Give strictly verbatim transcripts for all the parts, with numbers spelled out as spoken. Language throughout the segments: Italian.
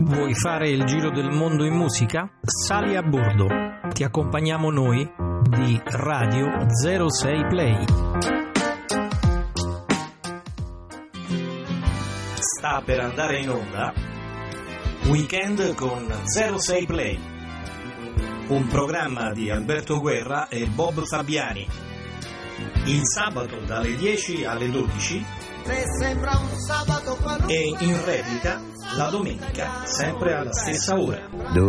Vuoi fare il giro del mondo in musica? Sali a bordo. Ti accompagniamo noi di Radio zero sei Play. Sta per andare in onda Weekend con zero sei Play, un programma di Alberto Guerra e Bob Fabiani. Il sabato dalle dieci alle dodici e in replica la domenica, sempre alla stessa ora.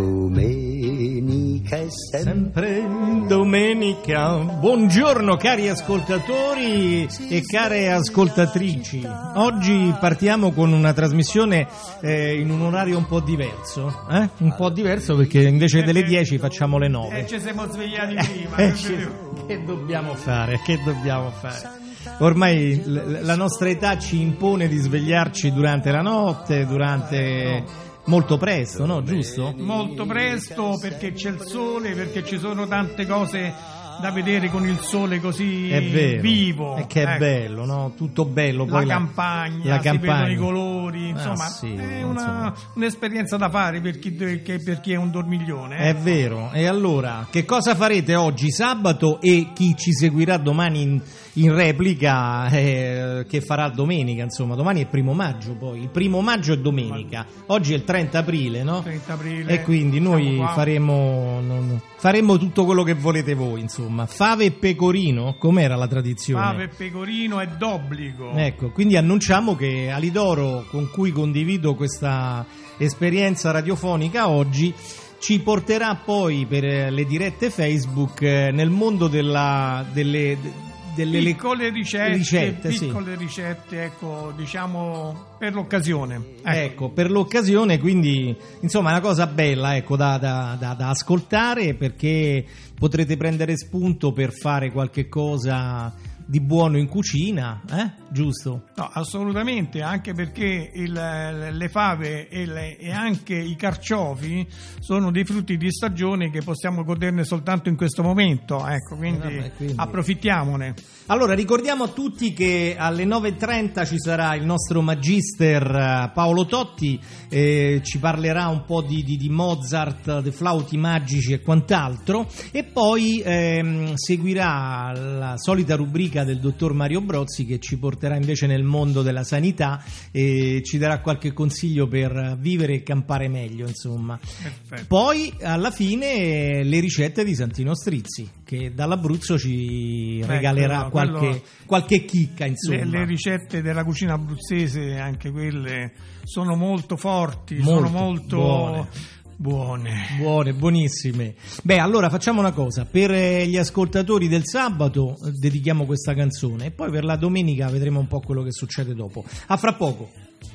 Domenica è sempre domenica. Buongiorno cari ascoltatori e care ascoltatrici. Oggi partiamo con una trasmissione eh, in un orario un po' diverso, eh? Un po' diverso perché invece delle dieci facciamo le nove. E ci siamo svegliati prima. Eh, eh, che dobbiamo fare? Che dobbiamo fare? Ormai la nostra età ci impone di svegliarci durante la notte, durante molto presto, no? Giusto? Molto presto, perché c'è il sole, perché ci sono tante cose da vedere con il sole così è vero, vivo. E che è ecco. bello, no? Tutto bello. Poi la, la campagna, la si campagna. vedono i colori, insomma, ah, sì, è una, insomma. un'esperienza da fare per chi, per chi è un dormiglione. È ecco. vero. E allora, che cosa farete oggi sabato e chi ci seguirà domani in, in replica, eh, che farà domenica, insomma, domani è primo maggio, poi il primo maggio è domenica, oggi è il trenta aprile, no? trenta aprile, e quindi noi faremo, non, faremo tutto quello che volete voi, insomma. Fave e pecorino, com'era la tradizione? Fave e pecorino è d'obbligo. Ecco, quindi annunciamo che Alidoro, con cui condivido questa esperienza radiofonica oggi, ci porterà poi per le dirette Facebook nel mondo della, delle... delle piccole ricette, ricette piccole sì. ricette, ecco, diciamo per l'occasione. Ecco. ecco, per l'occasione, quindi insomma è una cosa bella, ecco, da, da, da, da ascoltare, perché potrete prendere spunto per fare qualche cosa di buono in cucina, eh? Giusto? No, assolutamente, anche perché il, le fave e, le, e anche i carciofi sono dei frutti di stagione che possiamo goderne soltanto in questo momento, ecco, quindi, eh vabbè, quindi approfittiamone. Allora, ricordiamo a tutti che alle nove e trenta ci sarà il nostro magister Paolo Totti, eh, ci parlerà un po' di, di, di Mozart, dei flauti magici e quant'altro, e poi ehm, seguirà la solita rubrica del dottor Mario Brozzi, che ci porterà invece nel mondo della sanità e ci darà qualche consiglio per vivere e campare meglio, insomma. Perfetto. Poi alla fine le ricette di Santino Strizzi, che dall'Abruzzo ci Ecco, regalerà no, qualche, quello, qualche chicca, insomma. Le, le ricette della cucina abruzzese, anche quelle sono molto forti, molto, sono molto buone. Buone. Buone, buonissime. Beh, allora facciamo una cosa: per gli ascoltatori del sabato dedichiamo questa canzone e poi per la domenica vedremo un po' quello che succede dopo. A fra poco.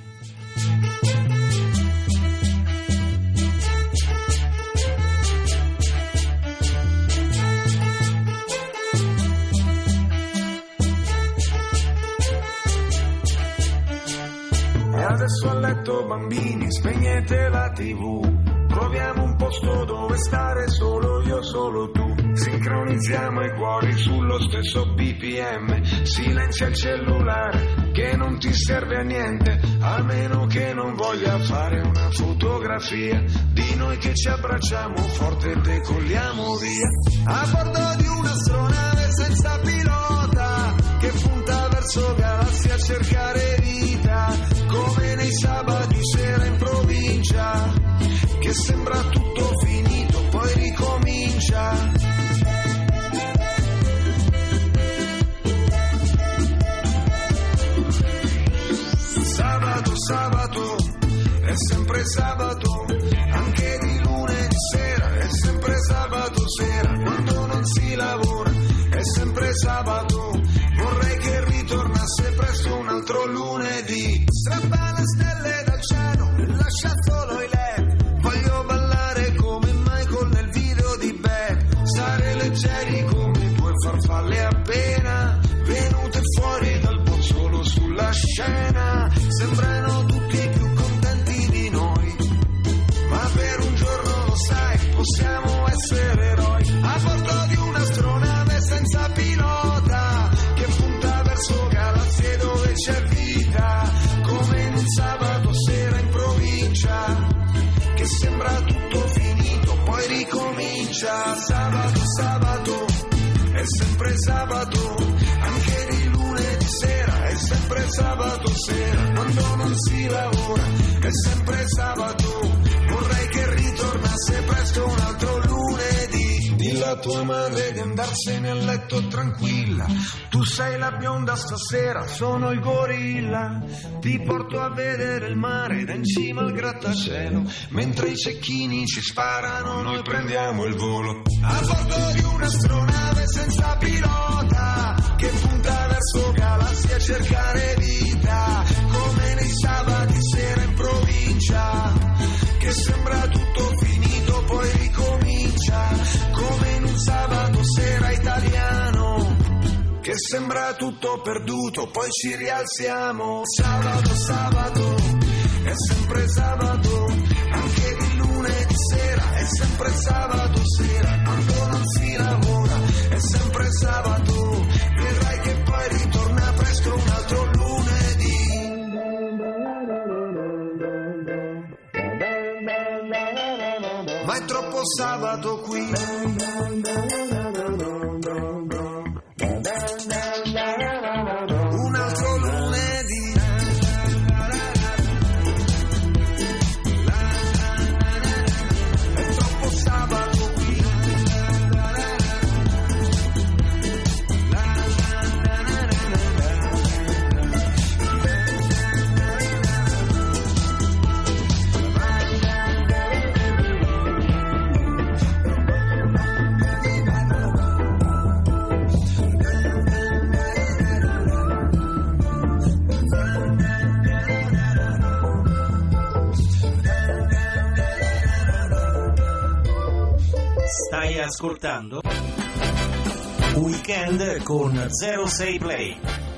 E adesso a letto bambini, spegnete la tivù. Troviamo un posto dove stare solo io, solo tu. Sincronizziamo i cuori sullo stesso B P M. Silenzia il cellulare che non ti serve a niente, a meno che non voglia fare una fotografia di noi che ci abbracciamo forte e decolliamo via. A bordo di un'astronave senza pilota che punta verso galassie a cercare vita, come nei sabati sera in provincia, che sembra tutto finito, poi ricomincia. Sabato, sabato, è sempre sabato, anche di lunedì sera, è sempre sabato sera, quando non si lavora, è sempre sabato, vorrei che ritornasse presto un altro lunedì. Strappa le stelle dal cielo e lascia solo i led, voglio ballare come Michael nel video di Bad, stare leggeri come due farfalle appena venute fuori dal bozzolo sulla scena, sembrano tutti più contenti di noi, ma per un giorno lo sai, possiamo essere eroi, a bordo di un'astronave senza pilota che punta verso galassie dove c'è vita, come in un sabato sera in provincia. che sembra tutto finito, poi ricomincia. Sabato, sabato, è sempre sabato, anche di lunedì sera, è sempre sabato sera, quando non si lavora, è sempre sabato, vorrei che ritornasse presto un altro lunedì. Dilla a tua madre di andarsene a letto tranquilla, tu sei la bionda stasera, sono il gorilla, ti porto a vedere il mare da in cima al grattacielo, mentre i cecchini ci sparano noi prendiamo il volo, a bordo di un'astronave senza pilota che punta verso galassie a cercare vita, come nei sabati sera in provincia, che sembra tutto finito poi ricomincia, come in un sabato sera italiano, che sembra tutto perduto poi ci rialziamo. Sabato, sabato, è sempre sabato, anche di lunedì sera, è sempre sabato sera, quando non si lavora, è sempre sabato, vedrai che poi ritorna presto un altro lunedì. Ma è troppo sabato qui, un altro lunedì, è troppo sabato qui, Stai ascoltando Weekend con zero sei Play.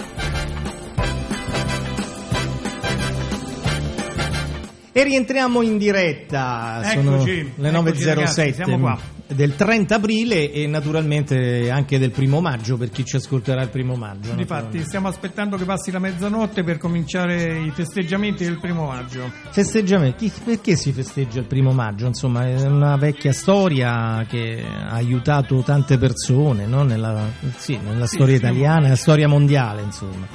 E rientriamo in diretta, sono Eccoci, le nove e zero sette eccoci, ragazzi, siamo qua. Del trenta aprile e naturalmente anche del primo maggio per chi ci ascolterà il primo maggio. Difatti stiamo aspettando che passi la mezzanotte per cominciare i festeggiamenti del primo maggio. Festeggiamenti? Perché si festeggia il primo maggio? Insomma, è una vecchia storia che ha aiutato tante persone, no? Nella, sì, nella Sì, storia sì, italiana, sì. nella storia mondiale, insomma.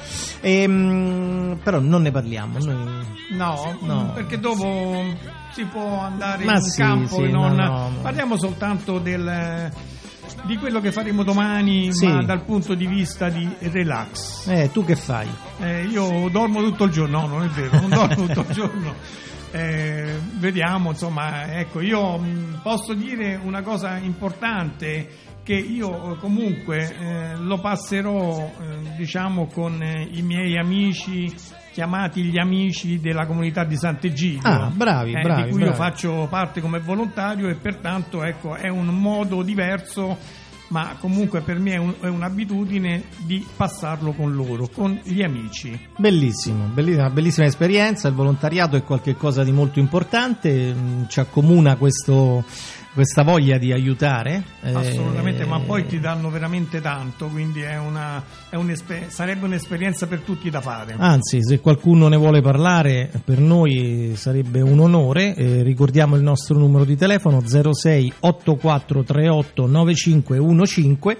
Ehm, però non ne parliamo. Noi... No, No. perché dopo si può andare Ma in sì, campo sì, e non... no, no. Parliamo soltanto del, di quello che faremo domani, Sì. ma dal punto di vista di relax. Eh, tu che fai? Eh, io dormo tutto il giorno, no, non è vero, non dormo tutto il giorno. Eh, vediamo, insomma, ecco, io mh, posso dire una cosa importante, che io eh, comunque eh, lo passerò, eh, diciamo, con eh, i miei amici, chiamati gli amici della comunità di Sant'Egidio, Ah, bravi, eh, bravi, di cui bravi. io faccio parte come volontario, e pertanto ecco è un modo diverso, ma comunque per me è, un, è un'abitudine di passarlo con loro, con gli amici. Bellissimo, bellissima, bellissima esperienza. Il volontariato è qualcosa di molto importante, mh, ci accomuna questo, questa voglia di aiutare. Assolutamente, eh, ma poi ti danno veramente tanto, quindi è una, è un'esper- sarebbe un'esperienza per tutti da fare. Anzi, se qualcuno ne vuole parlare, per noi sarebbe un onore. Eh, ricordiamo il nostro numero di telefono zero sei otto quattro tre otto nove cinque uno cinque,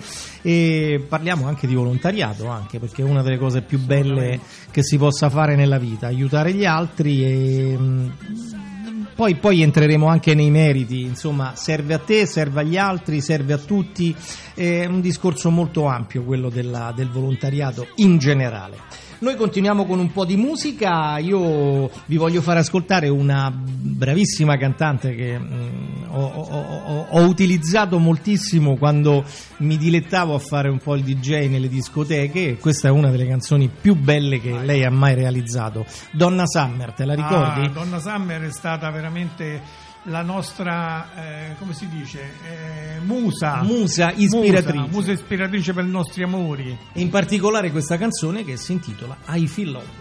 e parliamo anche di volontariato, anche perché è una delle cose più belle che si possa fare nella vita, aiutare gli altri. E mh, poi, poi entreremo anche nei meriti, insomma, serve a te, serve agli altri, serve a tutti. È un discorso molto ampio quello della, del volontariato in generale. Noi continuiamo con un po' di musica. Io vi voglio fare ascoltare una bravissima cantante che mh, ho, ho, ho, ho utilizzato moltissimo quando mi dilettavo a fare un po' il D J nelle discoteche, e questa è una delle canzoni più belle che lei ha mai realizzato. Donna Summer, te la ricordi? Ah, Donna Summer è stata veramente la nostra, eh, come si dice, eh, musa. Musa ispiratrice. Musa, musa ispiratrice per i nostri amori. E in particolare questa canzone che si intitola I Feel Love.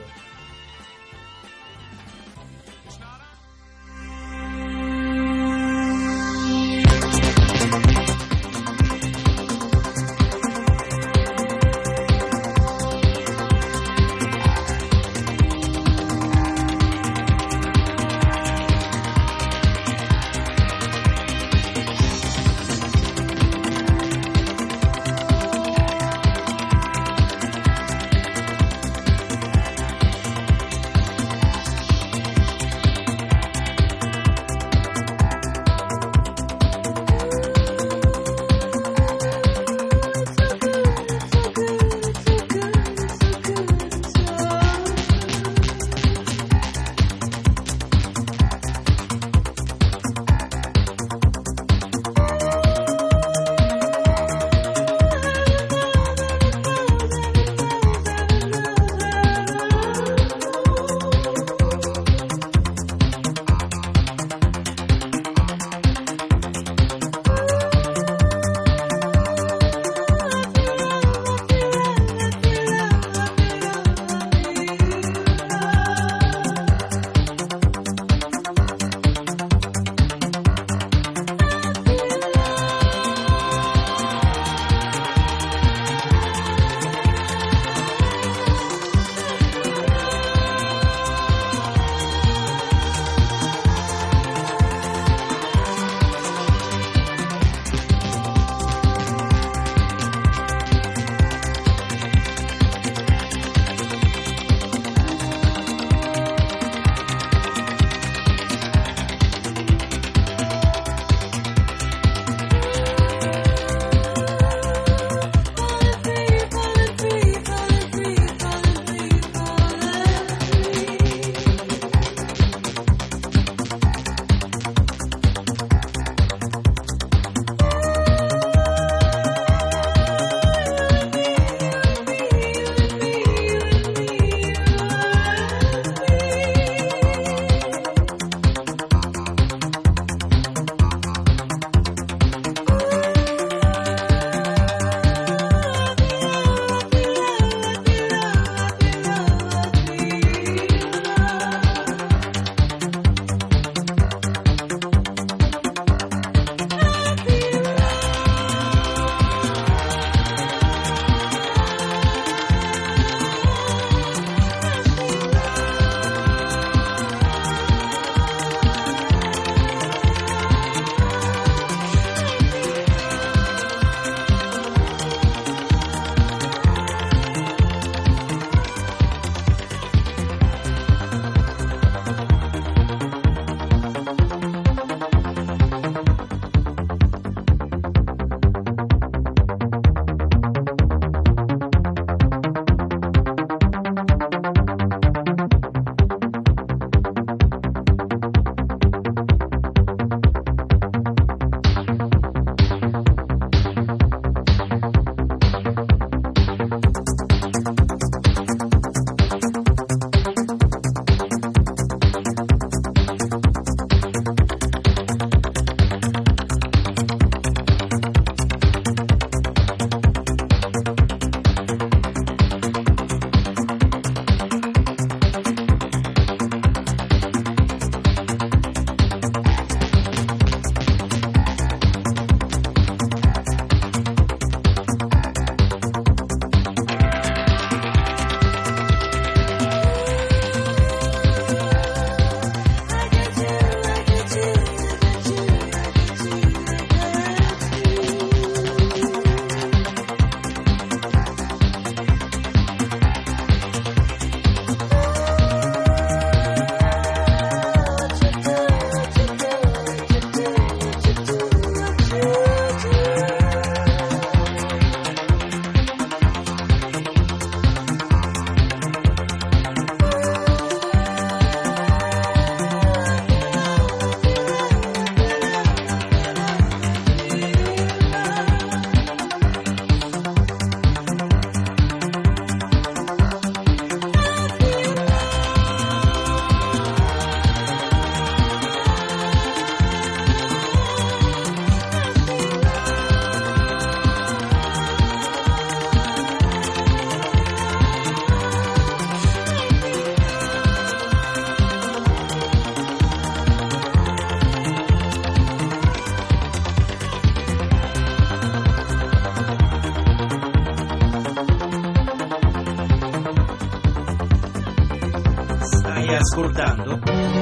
ascoltando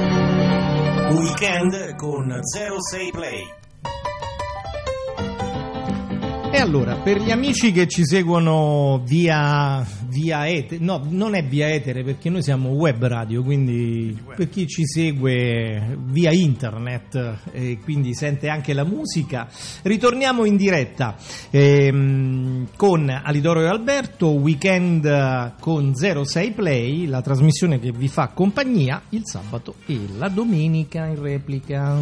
Weekend con zero sei Play. E allora, per gli amici che ci seguono via, via etere, no, non è via etere perché noi siamo web radio, quindi per chi ci segue via internet e quindi sente anche la musica, ritorniamo in diretta ehm, con Alidoro e Alberto, Weekend con zero sei Play, la trasmissione che vi fa compagnia il sabato e la domenica in replica.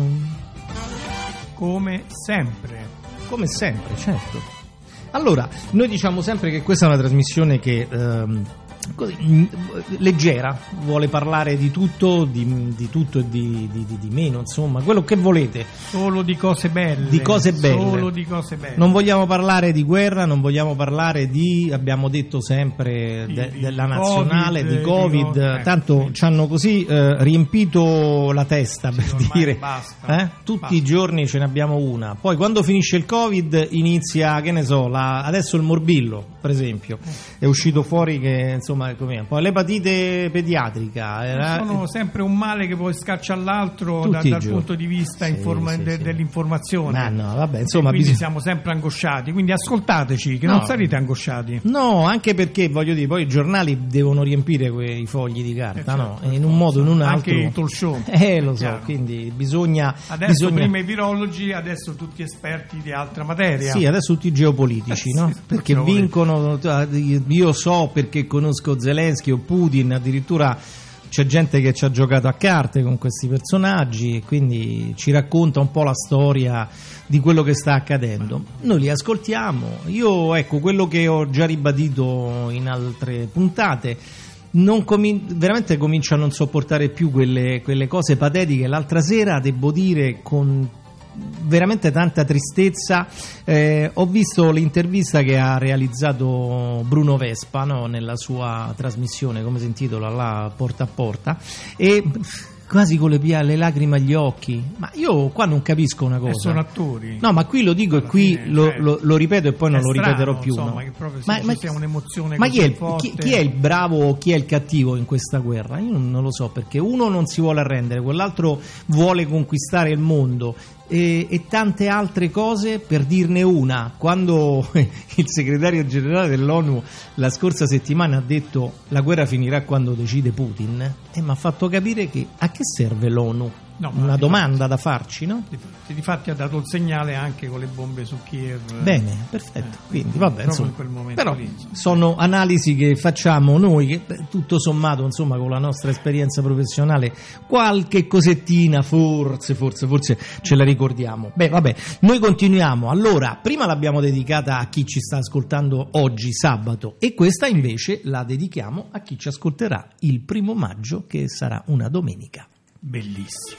Come sempre. Come sempre, certo. Allora, noi diciamo sempre che questa è una trasmissione che ehm, così, mh, leggera, vuole parlare di tutto, di, di tutto e di, di, di, di meno, insomma, quello che volete. Solo di cose belle. Di cose belle. Solo di cose belle. Non vogliamo parlare di guerra, non vogliamo parlare di, abbiamo detto sempre, de, di, della di nazionale, COVID, di Covid, di COVID, tanto sì. ci hanno così eh, riempito la testa, Sì, per ormai dire, basta, eh? tutti basta. i giorni ce ne abbiamo una. Poi quando finisce il Covid inizia, che ne so, la, adesso il morbillo, per esempio, è uscito fuori che, insomma, com'è. Poi l'epatite pediatrica era... sono sempre un male che poi scaccia all'altro da, Tutti i dal giorni. punto di vista Sì, informa- sì, de- sì. dell'informazione. Ma no, vabbè, insomma, E quindi bisogna- siamo sempre angosciati, quindi ascoltateci, che No. non sarete angosciati. No, anche perché voglio dire, poi i giornali devono riempire quei fogli di carta, Eh, certo, no? per In un modo o in un Anche altro. il talk show. Eh, lo è so, chiaro. quindi bisogna. Adesso bisogna... prima i virologi, adesso tutti esperti di altra materia. Sì, adesso tutti i geopolitici, Eh, no? sì, Perché geopolitici. vincono. Io so perché conosco Zelensky o Putin, addirittura c'è gente che ci ha giocato a carte con questi personaggi e quindi ci racconta un po' la storia di quello che sta accadendo. Noi li ascoltiamo. Io, ecco, quello che ho già ribadito in altre puntate, non comin- veramente comincio a non sopportare più quelle, quelle cose patetiche. L'altra sera, devo dire, con veramente tanta tristezza, eh, ho visto l'intervista che ha realizzato Bruno Vespa, no? Nella sua trasmissione, come si intitola, là, Porta a Porta, e quasi con le, pia- le lacrime agli occhi. Ma io qua non capisco una cosa. E sono attori. No, ma qui lo dico Alla e qui fine, lo, cioè, lo- lo ripeto e poi non è lo strano, ripeterò più. insomma, no? che proprio Ma, ci ma- sia un'emozione ma così chi, è il, forte. chi, chi è il bravo o chi è il cattivo in questa guerra? Io non, non lo so, perché uno non si vuole arrendere, quell'altro vuole conquistare il mondo. E, e tante altre cose, per dirne una, quando il segretario generale dell'ONU la scorsa settimana ha detto la guerra finirà quando decide Putin, e mi ha fatto capire che a che serve l'ONU? No, ma Una di domanda da farci, no? Difatti, difatti ha dato il segnale anche con le bombe su Kiev. Bene, perfetto. Quindi vabbè, proprio insomma, in quel momento però lì, insomma. sono analisi che facciamo noi, che beh, tutto sommato, insomma, con la nostra esperienza professionale, qualche cosettina forse, forse, forse ce la ricordiamo. Beh, vabbè, noi continuiamo. Allora, prima l'abbiamo dedicata a chi ci sta ascoltando oggi, sabato, e questa invece la dedichiamo a chi ci ascolterà il primo maggio, che sarà una domenica. Bellissimo.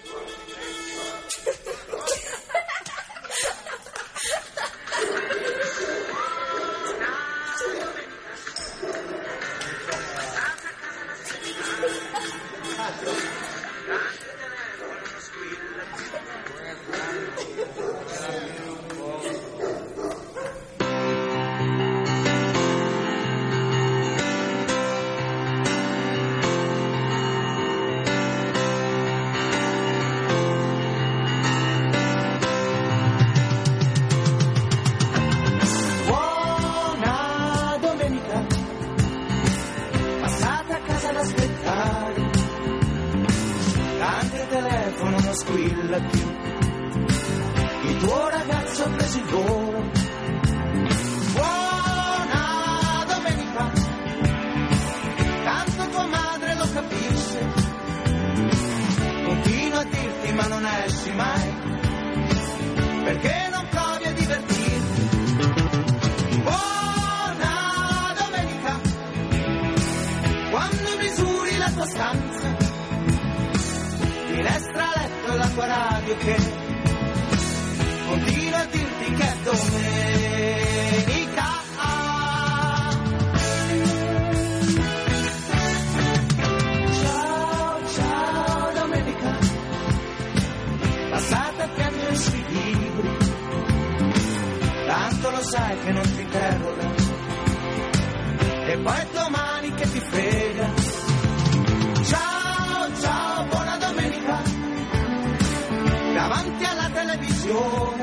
Buona domenica, passate a casa ad aspettare, anche il telefono non squilla più, il tuo ragazzo ha preso il volo. Buona domenica, tanto tua madre lo capisce, continua a dirti ma non esci mai, perché non provi a divertirti. Buona domenica, quando misuri la tua stanza, finestra, letto e la tua radio che continua a dirti che è domenica. Ciao, ciao domenica, passate a piangere sui libri, tanto lo sai che non ti interroga, e poi è domani che ti frega. Ciao, ciao passione,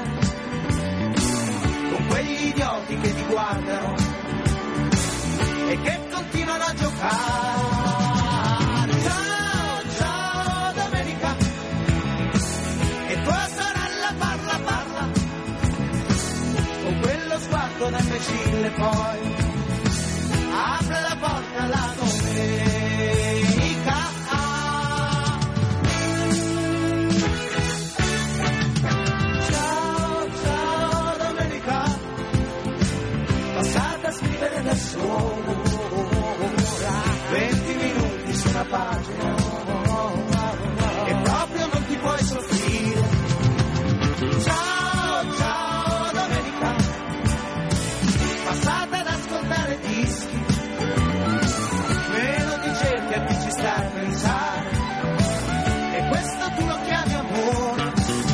con quegli idioti che ti guardano e che continuano a giocare. Ciao, ciao domenica, e tua sorella parla, parla, con quello sguardo da imbecille, poi apre la porta la domenica. Ciao, ciao domenica, passata a scrivere da sola, venti minuti su una pagina, e proprio non ti puoi soffrire. Ciao, ciao domenica, passata ad ascoltare dischi, meno ti cerchi a chi ci sta a pensare, e questo tu lo chiami amore.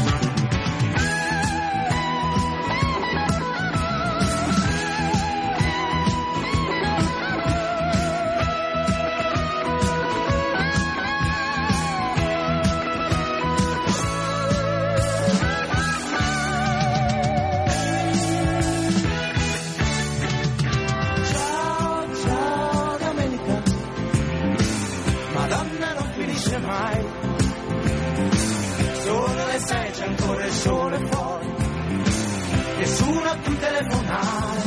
Mai. Sono le sei, c'è ancora il sole fuori, nessuno a cui telefonare.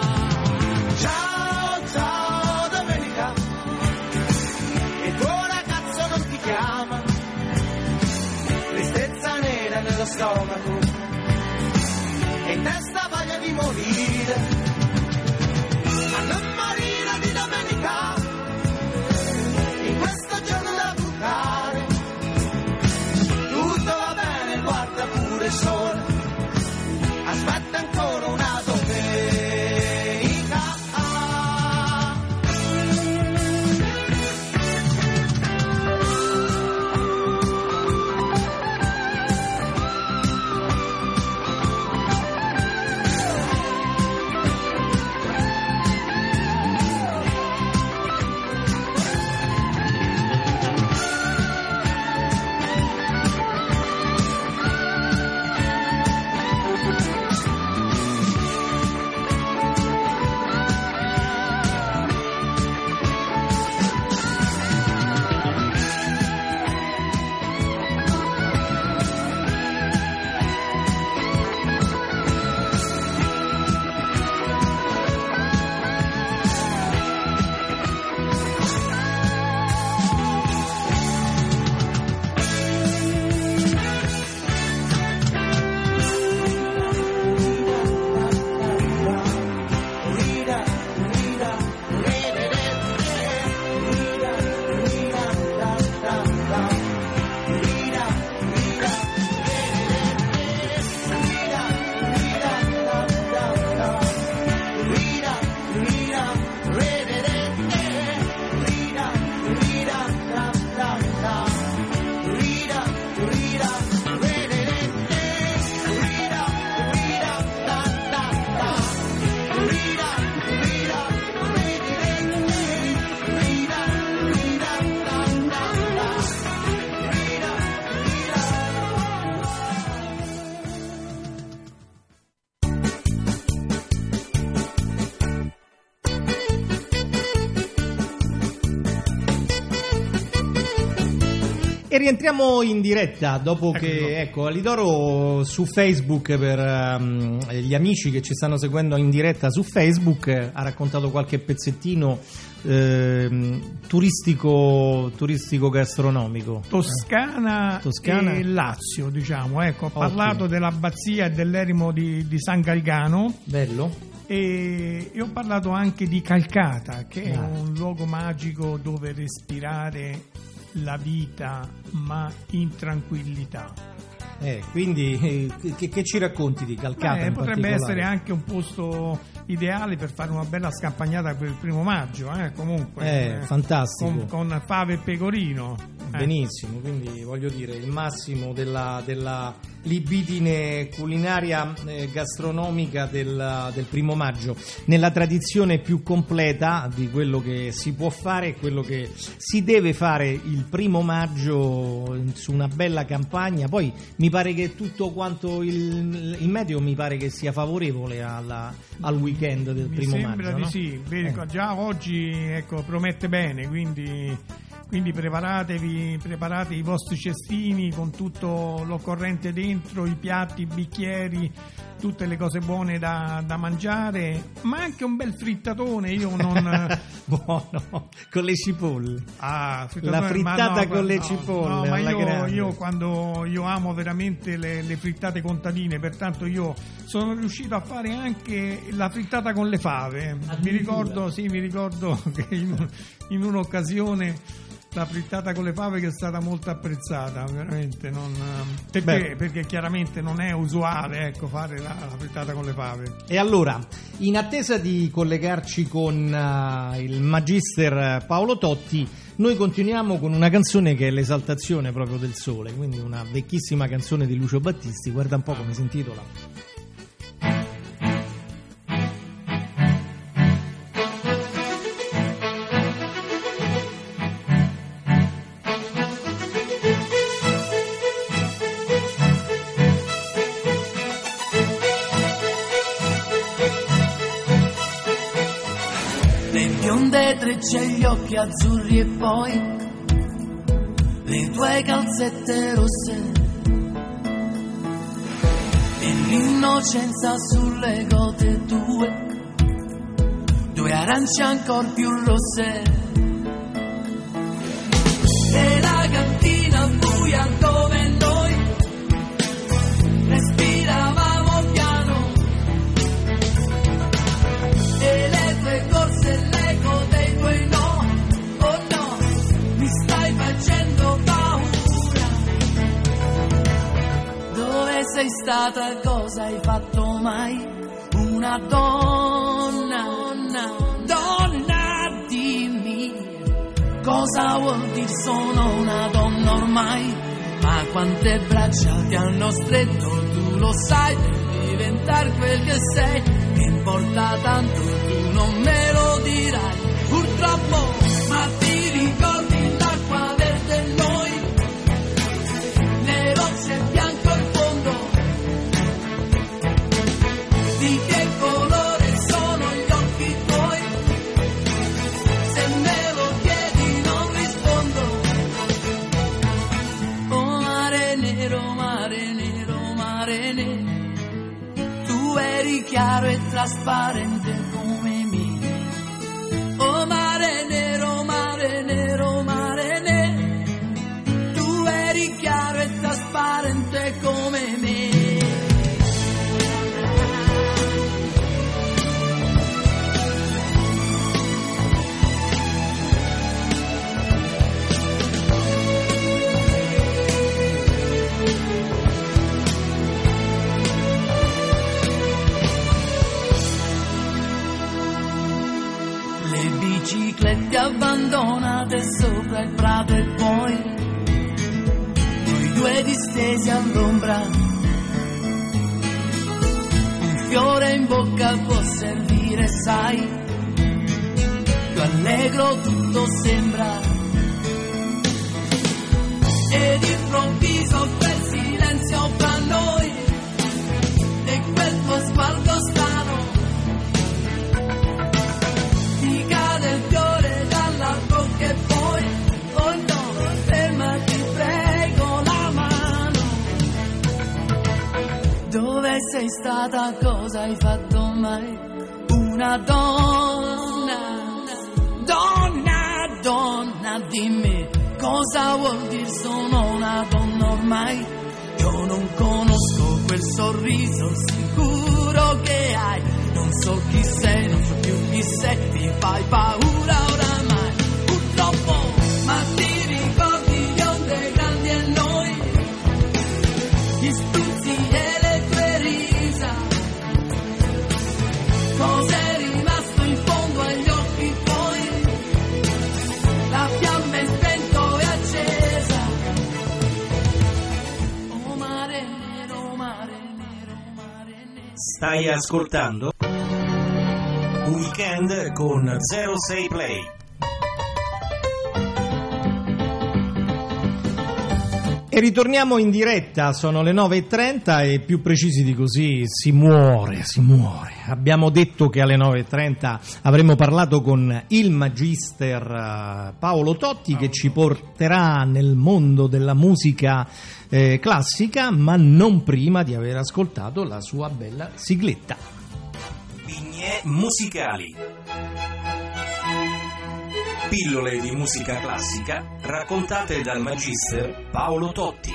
Ciao, ciao domenica, e il tuo ragazzo non ti chiama, tristezza nera nello stomaco e in testa voglia di morire, ma non morire di domenica, in questo giorno da buttare. Tutto va bene, guarda pure il sole, aspetta ancora una domenica. E rientriamo in diretta dopo Ecco. che, ecco, Alidoro su Facebook, per um, gli amici che ci stanno seguendo in diretta su Facebook, eh, ha raccontato qualche pezzettino eh, turistico, turistico gastronomico. Toscana, Toscana e Lazio, diciamo. Ecco, ho Ottimo. parlato dell'abbazia e dell'eremo di, di San Galgano. Bello. E, e ho parlato anche di Calcata, che è Ah. un luogo magico dove respirare la vita ma in tranquillità. Eh, quindi eh, che, che ci racconti di Calcata? Eh, in potrebbe particolare? essere anche un posto ideale per fare una bella scampagnata per il primo maggio, eh, comunque Eh, eh, fantastico. con, con fave e pecorino. benissimo, quindi voglio dire il massimo della, della libidine culinaria eh, gastronomica del, del primo maggio, nella tradizione più completa di quello che si può fare e quello che si deve fare il primo maggio su una bella campagna. Poi mi pare che tutto quanto il, il meteo mi pare che sia favorevole alla, al weekend del mi primo sembra maggio, di no? sì, vedi, Eh. già oggi ecco, promette bene, quindi, quindi preparatevi, preparate i vostri cestini con tutto l'occorrente dentro, i piatti, i bicchieri, tutte le cose buone da, da mangiare, ma anche un bel frittatone. Io non Buono, con le cipolle. ah, La frittata ma no, con le no, cipolle, no, ma alla io, grande. io quando io amo veramente le, le frittate contadine, pertanto io sono riuscito a fare anche la frittata con le fave. Mi ricordo, sì, mi ricordo che in, in un'occasione la frittata con le fave che è stata molto apprezzata, veramente, non, perché, perché chiaramente non è usuale, ecco, fare la, la frittata con le fave. E allora, in attesa di collegarci con uh, il magister Paolo Totti, noi continuiamo con una canzone che è l'esaltazione proprio del sole, quindi una vecchissima canzone di Lucio Battisti. Guarda un po' come si intitola. Le bionde trecce, gli occhi azzurri e poi le tue calzette rosse e l'innocenza sulle gote tue, due arance ancor più rosse e la cantina buia dove noi respiravamo piano e le tue corse, l'eco dei tuoi no, oh no, mi stai facendo paura. Dove sei stata, cosa hai fatto mai? Una donna, donna, donna, dimmi cosa vuol dire sono una donna ormai? Ma quante braccia ti hanno stretto, tu lo sai, per diventare quel che sei, mi importa tanto, tu non me lo dirai, purtroppo, ma ti ricordi l'acqua verde e noi, le rocce bianco il fondo, di che colore sono gli occhi tuoi, se me lo chiedi non rispondo. Oh mare nero, mare nero, mare nero, tu eri chiaro e trasparente come me. Oh mare nero, mare nero, mare nero, tu eri chiaro e trasparente come me. Le biciclette abbandonate sopra il prato e poi noi due distesi all'ombra, un fiore in bocca può servire, sai, più allegro tutto sembra, ed improvviso quel silenzio fra noi e quel tuo sguardo strano, ti cade il fiore dalla bocca e poi, oh no, fermati prego la mano. Dove sei stata, cosa hai fatto mai? Una donna, donna, donna, dimmi cosa vuol dire sono una donna ormai? Io non conosco quel sorriso sicuro che hai, non so chi sei, non so più chi sei, mi fai paura oramai, purtroppo, ma ti ricordi gli onde grandi e noi, gli spruzzi e le tue risa, cos'è rimasto in fondo agli occhi tuoi, la fiamma è spento e accesa. Stai ascoltando Weekend con zero sei Play. E ritorniamo in diretta, sono le nove e trenta e più precisi di così si muore, si muore. Abbiamo detto che alle nove e trenta avremmo parlato con il magister Paolo Totti che ci porterà nel mondo della musica eh, classica, ma non prima di aver ascoltato la sua bella sigletta. Vignè musicali. Pillole di musica classica raccontate dal magister Paolo Totti.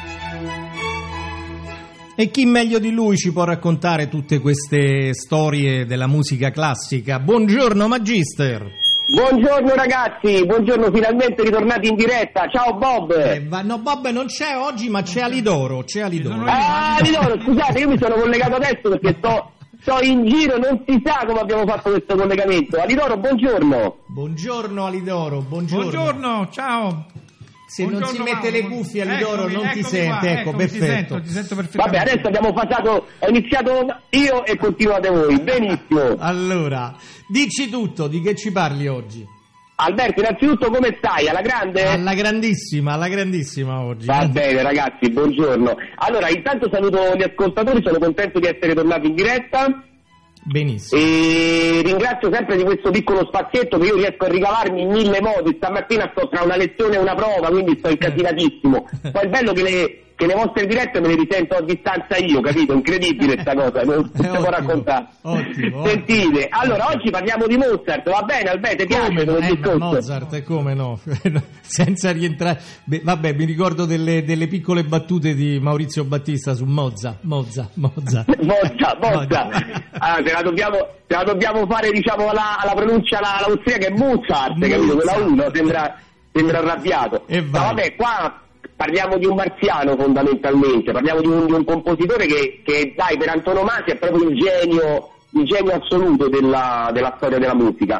E chi meglio di lui ci può raccontare tutte queste storie della musica classica? Buongiorno magister. Buongiorno ragazzi, buongiorno, finalmente ritornati in diretta. Ciao Bob. Eh, va, no, Bob non c'è oggi, ma c'è Alidoro, c'è Alidoro. Ah, Alidoro, scusate, io mi sono collegato adesso perché sto sto in giro, non si sa come abbiamo fatto questo collegamento. Alidoro, buongiorno. Buongiorno Alidoro, buongiorno. Buongiorno, ciao. Se Buongiorno, non si mette le cuffie Alidoro eccomi, non ti eccomi sente, qua, ecco, eccomi, perfetto. Ti sento, ti sento perfettamente. Vabbè, adesso abbiamo passato, ho iniziato io e continuate voi, benissimo. Allora, dici tutto, di che ci parli oggi? Alberto, innanzitutto come stai? Alla grande? Alla grandissima, alla grandissima oggi. Va bene ragazzi, buongiorno. Allora, intanto saluto gli ascoltatori, sono contento di essere tornato in diretta. Benissimo. E ringrazio sempre di questo piccolo spazietto che io riesco a ricavarmi in mille modi. Stamattina sto tra una lezione e una prova, quindi sto incasinatissimo. Poi è bello che le, che le vostre dirette me le risento a distanza io, capito? Incredibile sta cosa, non si può raccontare. Ottimo, Sentite, ottimo. allora oggi parliamo di Mozart, va bene Alberto? Ti piace? Come no? come Eh, ma discorso? Mozart, e come no? Senza rientrare. Beh, vabbè, mi ricordo delle, delle piccole battute di Maurizio Battista su Mozza, Mozza, Mozza. Mozza, Mozza. Allora, te la dobbiamo, te la dobbiamo fare, diciamo, la, la pronuncia la, l'austriaca è Mozart, capito? Quella uno sembra, sembra arrabbiato. E Ma vai. vabbè, qua parliamo di un marziano fondamentalmente, parliamo di un, di un compositore che, che dai, per antonomasia è proprio il genio, il genio assoluto della, della storia della musica.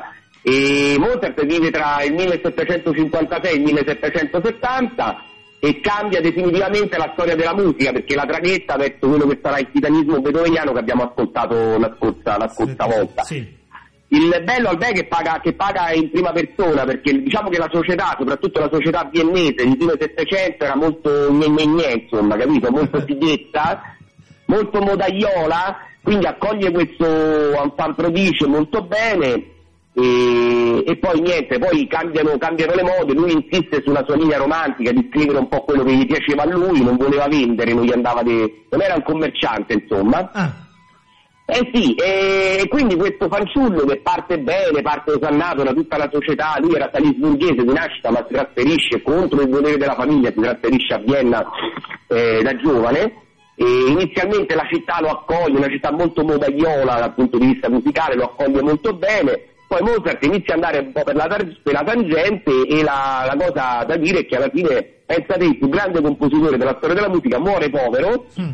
E Mozart vive tra il millesettecentocinquantasei e il millesettecentosettanta e cambia definitivamente la storia della musica, perché la traghetta verso quello che sarà il titanismo beethoveniano che abbiamo ascoltato la scorsa, la scorsa volta. Sì. Il bello al che paga, che paga in prima persona, perché diciamo che la società, soprattutto la società viennese di fine Settecento, era molto gne gne gne, insomma, capito? Molto fighetta, molto modaiola, quindi accoglie questo enfant prodige molto bene. E, e poi niente, poi cambiano, cambiano le mode, lui insiste sulla sua linea romantica di scrivere un po' quello che gli piaceva a lui, non voleva vendere, non gli andava de... non era un commerciante, insomma. Ah. Eh sì, e quindi questo fanciullo che parte bene, parte osannato da tutta la società, lui era salisburghese di nascita ma si trasferisce contro il volere della famiglia, si trasferisce a Vienna eh, da giovane, e inizialmente la città lo accoglie, una città molto modaiola dal punto di vista musicale, lo accoglie molto bene. Poi Mozart inizia ad andare un po' per la, tar- per la tangente e la, la cosa da dire è che alla fine, pensate, il più grande compositore della storia della musica muore povero mm.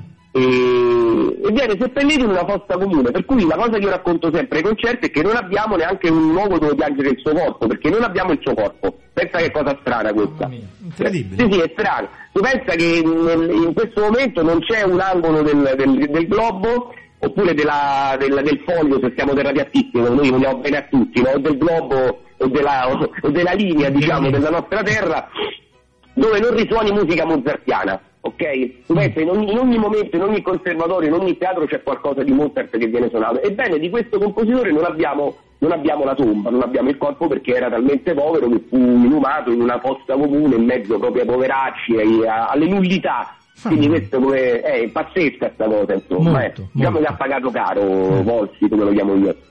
e, e viene seppellito in una fossa comune, per cui la cosa che io racconto sempre ai concerti è che non abbiamo neanche un luogo dove piangere il suo corpo, perché non abbiamo il suo corpo. Pensa che cosa strana questa. Mia, incredibile. Sì, sì, è strano. Tu pensa che nel, in questo momento non c'è un angolo del, del, del globo oppure della, del, del foglio, se siamo terrapiattisti, noi vogliamo bene a tutti, no? O del globo o della, o, o della linea, diciamo, della nostra terra, dove non risuoni musica mozartiana, ok? Tu pensi, in ogni, in ogni momento, in ogni conservatorio, in ogni teatro c'è qualcosa di Mozart che viene suonato. Ebbene, di questo compositore non abbiamo, non abbiamo la tomba, non abbiamo il corpo, perché era talmente povero che fu inumato in una fossa comune, in mezzo proprio ai poveracci, ai, a, alle nullità. Quindi questo come, è pazzesca sta cosa, insomma, molto, eh. Diciamo molto. che ha pagato caro Volsi, come lo chiamo io.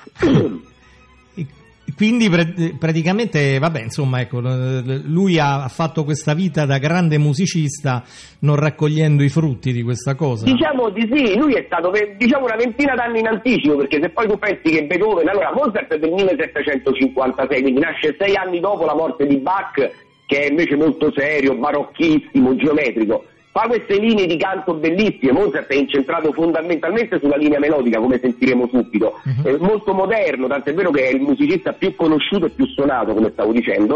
Quindi praticamente, vabbè, insomma, ecco, lui ha fatto questa vita da grande musicista non raccogliendo i frutti di questa cosa. Diciamo di sì, lui è stato diciamo una ventina d'anni in anticipo, perché se poi tu pensi che Beethoven, allora Mozart è del millesettecentocinquantasei, quindi nasce sei anni dopo la morte di Bach, che è invece molto serio, barocchissimo, geometrico. Fa queste linee di canto bellissime. Mozart è incentrato fondamentalmente sulla linea melodica, come sentiremo subito. Uh-huh. È molto moderno, tant'è vero che è il musicista più conosciuto e più suonato, come stavo dicendo,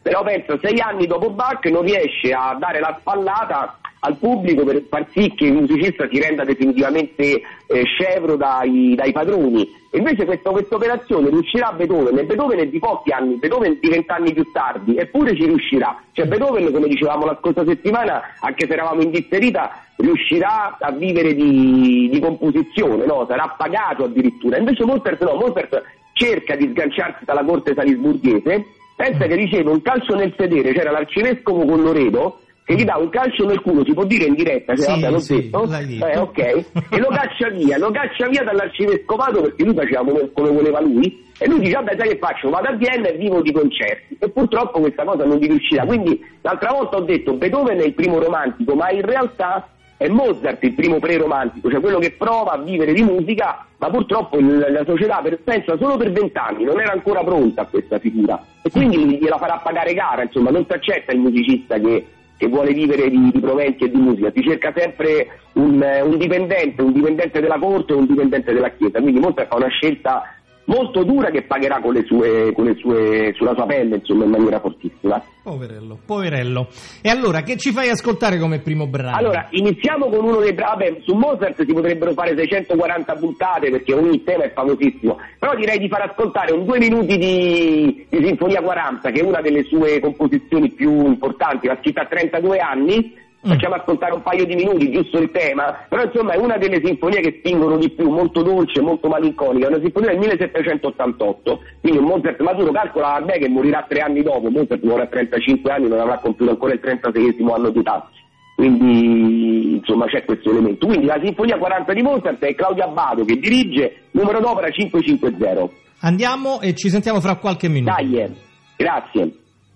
però pensa, sei anni dopo Bach non riesce a dare la spallata al pubblico per far sì che il musicista si renda definitivamente eh, scevro dai, dai padroni. E invece questa operazione riuscirà a Beethoven, e Beethoven è di pochi anni, Beethoven di vent'anni più tardi, eppure ci riuscirà. Cioè Beethoven, come dicevamo la scorsa settimana, anche se eravamo in differita, riuscirà a vivere di, di composizione, no? Sarà pagato addirittura. Invece Mozart no, Mozart cerca di sganciarsi dalla corte salisburghese, pensa che riceve un calcio nel sedere, c'era l'arcivescovo Colloredo che gli dà un calcio nel culo, si può dire in diretta, cioè, sì, vabbè, l'ho sì, detto, detto. Eh, ok, e lo caccia via, lo caccia via dall'arcivescovato perché lui faceva come, come voleva lui, e lui dice, vabbè, sai che faccio, vado a Vienna e vivo di concerti, e purtroppo questa cosa non gli riuscirà. Quindi l'altra volta ho detto Beethoven è il primo romantico, ma in realtà è Mozart il primo pre-romantico, cioè quello che prova a vivere di musica, ma purtroppo il, la società per, pensa solo per vent'anni non era ancora pronta a questa figura, e quindi gliela farà pagare cara, insomma, non si accetta il musicista che che vuole vivere di, di proventi e di musica, si cerca sempre un, un dipendente, un dipendente della corte o un dipendente della chiesa, quindi Mozart fa una scelta molto dura che pagherà con le sue, con le sue, sulla sua pelle, insomma, in maniera fortissima. Poverello, poverello. E allora, che ci fai ascoltare come primo brano? Allora, iniziamo con uno dei brani. Su Mozart si potrebbero fare seicentoquaranta puntate perché ogni tema è famosissimo, però direi di far ascoltare un due minuti di, di Sinfonia quaranta, che è una delle sue composizioni più importanti, l'ha scritta a trentadue anni. Facciamo ascoltare un paio di minuti, giusto il tema, però insomma è una delle sinfonie che spingono di più, molto dolce, molto malinconica, una sinfonia del millesettecentottantotto, quindi un Mozart maturo. Calcola, vabbè, che morirà tre anni dopo, Mozart muore a trentacinque anni, non avrà compiuto ancora il trentaseiesimo anno di età, quindi insomma c'è questo elemento. Quindi la sinfonia quaranta di Mozart è Claudio Abbado che dirige, numero d'opera cinquecentocinquanta. Andiamo e ci sentiamo fra qualche minuto. Dai, grazie.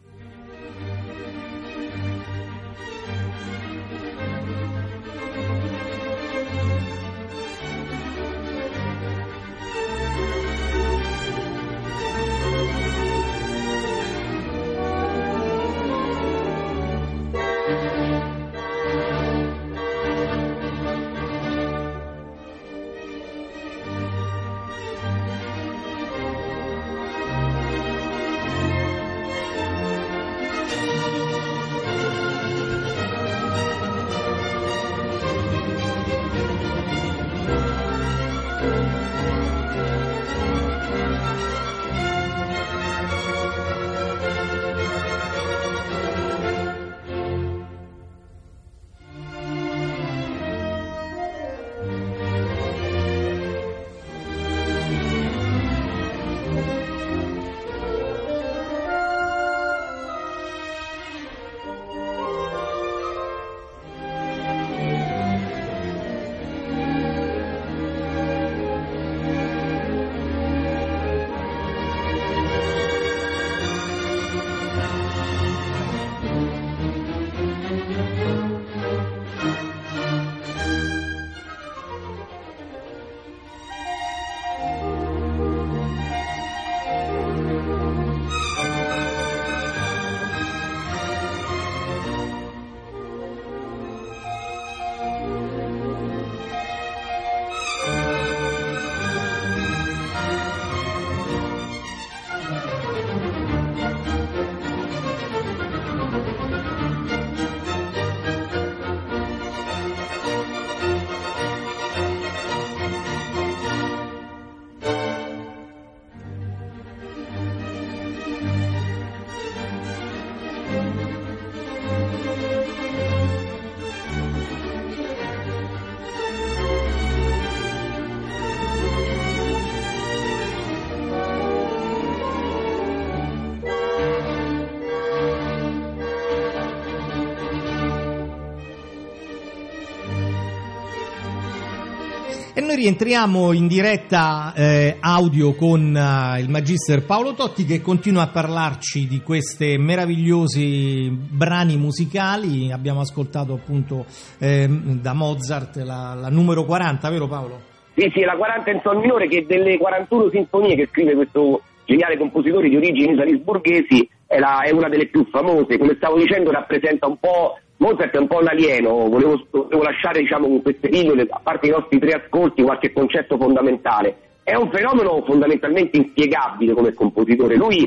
E noi rientriamo in diretta eh, audio con uh, il Magister Paolo Totti, che continua a parlarci di questi meravigliosi brani musicali. Abbiamo ascoltato appunto eh, da Mozart la, la numero quaranta, vero Paolo? Sì, sì, la quaranta in sol minore, che delle quarantuno sinfonie che scrive questo geniale compositore di origini salisburghesi è, la, è una delle più famose. Come stavo dicendo, rappresenta un po', Mozart è un po' un alieno. Volevo, volevo lasciare, diciamo, con queste pillole, a parte i nostri tre ascolti, qualche concetto fondamentale. È un fenomeno fondamentalmente inspiegabile come compositore. Lui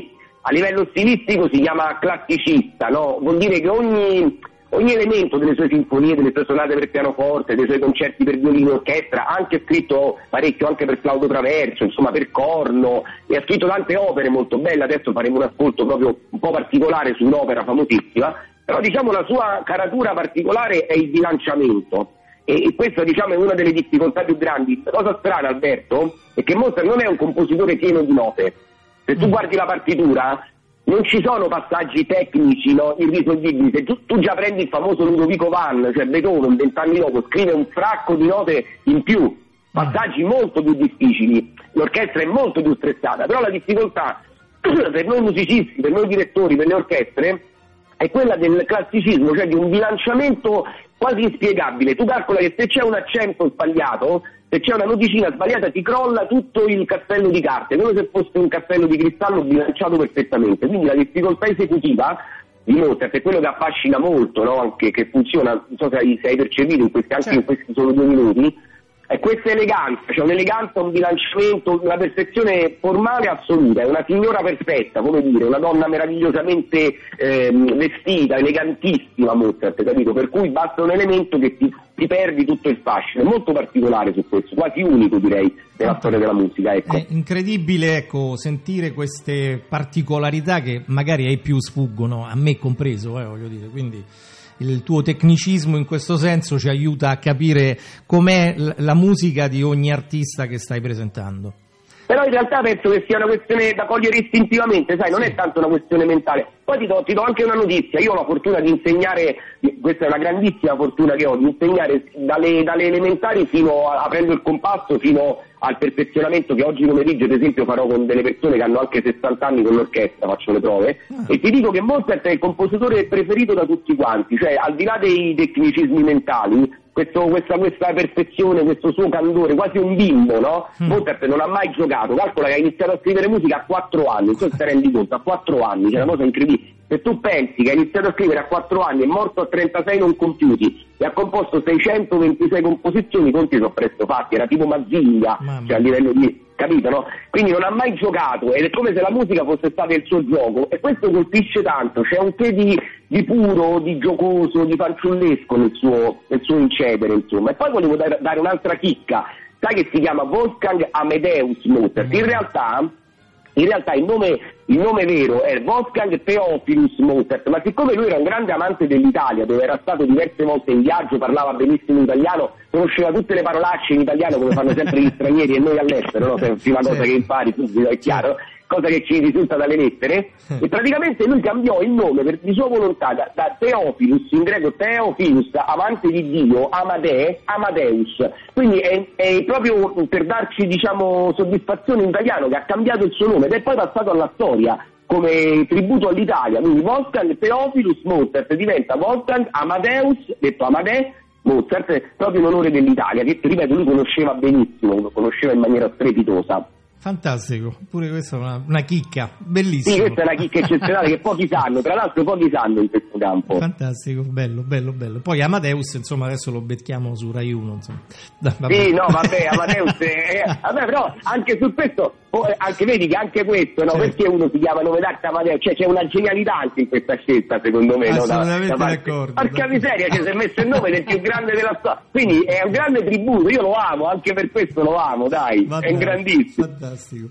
a livello stilistico si chiama classicista, no? Vuol dire che ogni, ogni elemento delle sue sinfonie, delle sue sonate per pianoforte, dei suoi concerti per violino e orchestra, ha anche scritto parecchio anche per flauto traverso, insomma per corno, e ha scritto tante opere molto belle. Adesso faremo un ascolto proprio un po' particolare su un'opera famosissima, però diciamo la sua caratura particolare è il bilanciamento. E questa diciamo è una delle difficoltà più grandi. La cosa strana, Alberto, è che Mozart non è un compositore pieno di note. Se tu guardi la partitura non ci sono passaggi tecnici, no, irrisolvibili. Se tu, tu già prendi il famoso Ludovico Van, cioè Beethoven, vent'anni dopo scrive un fracco di note in più, passaggi molto più difficili, l'orchestra è molto più stressata, però la difficoltà per noi musicisti, per noi direttori, per le orchestre è quella del classicismo, cioè di un bilanciamento quasi inspiegabile. Tu calcola che se c'è un accento sbagliato, se c'è una noticina sbagliata, ti crolla tutto il castello di carte, come se fosse un castello di cristallo bilanciato perfettamente. Quindi la difficoltà esecutiva di Mozart è quello che affascina molto, no? Anche che funziona, non so se hai, se hai percepito in questi, anche in questi solo due minuti, è questa eleganza, cioè un'eleganza, un bilanciamento, una perfezione formale assoluta, è una signora perfetta, come dire, una donna meravigliosamente ehm, vestita, elegantissima Mozart, capito? Per cui basta un elemento che ti, ti perdi tutto il fascino, è molto particolare su questo, quasi unico direi nella storia della musica, ecco. È incredibile, ecco, sentire queste particolarità che magari ai più sfuggono, a me compreso, eh, voglio dire, quindi il tuo tecnicismo in questo senso ci aiuta a capire com'è la musica di ogni artista che stai presentando. Però in realtà penso che sia una questione da cogliere istintivamente, sai, non sì. È tanto una questione mentale. Poi ti do, ti do anche una notizia, io ho la fortuna di insegnare, questa è una grandissima fortuna che ho, di insegnare dalle, dalle elementari fino a, aprendo il compasso, fino al perfezionamento che oggi pomeriggio ad esempio farò con delle persone che hanno anche sessanta anni con l'orchestra, faccio le prove, ah. E ti dico che Mozart è il compositore preferito da tutti quanti, cioè al di là dei tecnicismi mentali, questo, questa, questa perfezione, questo suo candore, quasi un bimbo, no? Mm. Mozart non ha mai giocato, calcola che ha iniziato a scrivere musica a quattro anni, non so se ti rendi conto, a quattro anni, c'è una cosa incredibile. Se tu pensi che ha iniziato a scrivere a quattro anni, è morto a trentasei non compiuti e ha composto seicentoventisei composizioni, conti sono presto fatti, era tipo Mazinga, Mamma. Cioè a livello di, capito, no? Quindi non ha mai giocato ed è come se la musica fosse stata il suo gioco e questo colpisce tanto, c'è un che di, di puro, di giocoso, di fanciullesco nel suo, nel suo incedere, insomma. E poi volevo dare, dare un'altra chicca, sai che si chiama Wolfgang Amadeus Mozart, in realtà... In realtà il nome, il nome vero è Wolfgang Theophilus Mozart, ma siccome lui era un grande amante dell'Italia, dove era stato diverse volte in viaggio, parlava benissimo italiano, conosceva tutte le parolacce in italiano come fanno sempre gli stranieri e noi all'estero, no? È la prima cosa che impari subito, è chiaro, cosa che ci risulta dalle lettere, e praticamente lui cambiò il nome per, di sua volontà da, da Theophilus, in greco Theophilus, amante di Dio, Amade, Amadeus, quindi è, è proprio per darci diciamo soddisfazione in italiano che ha cambiato il suo nome ed è poi passato alla storia come tributo all'Italia, quindi Wolfgang Theophilus Mozart diventa Wolfgang Amadeus, detto Amade Mozart, proprio in onore dell'Italia, che ripeto lui conosceva benissimo, lo conosceva in maniera strepitosa. Fantastico, pure questa è una, una chicca, bellissima. Sì, questa è una chicca eccezionale che pochi sanno, tra l'altro pochi sanno in questo campo. Fantastico, bello, bello, bello. Poi Amadeus, insomma, adesso lo becchiamo su Rai uno, insomma. Sì, no, vabbè, Amadeus, è, vabbè, però anche su questo, anche vedi che anche questo, no, certo. Perché uno si chiama nome d'arte Amadeus, cioè c'è una genialità anche in questa scelta, secondo me. Assolutamente no, da, da d'accordo. Porca miseria, ci si è messo il nome del più grande della storia, quindi è un grande tributo, io lo amo, anche per questo lo amo, dai, Va è un grandissimo. Fantastico.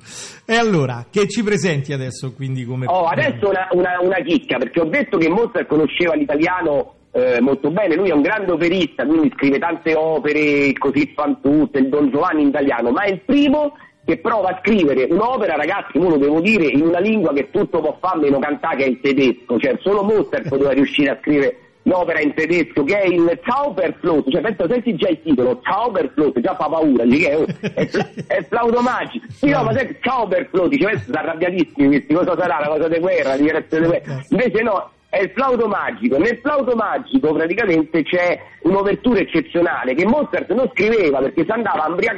E allora, che ci presenti adesso quindi come... Oh, adesso una, una, una chicca, perché ho detto che Mozart conosceva l'italiano eh, molto bene, lui è un grande operista, quindi scrive tante opere, così fan tutte, il Don Giovanni in italiano, ma è il primo che prova a scrivere un'opera, ragazzi, io lo devo dire, in una lingua che tutto può fare meno cantare, che è il tedesco, cioè solo Mozart poteva riuscire a scrivere l'opera in tedesco che è il Zauberflöte, cioè penso, senti già il titolo Zauberflöte, già fa paura, dice, è, è, è flauto magico, sì no, ma senti Zauberflöte, dice, questi sono arrabbiatissimi questi, cosa sarà, una cosa di guerra, di direzione di guerra, invece no, è il flauto magico, nel flauto magico praticamente c'è un'overtura eccezionale che Mozart non scriveva perché si andava a imbriacare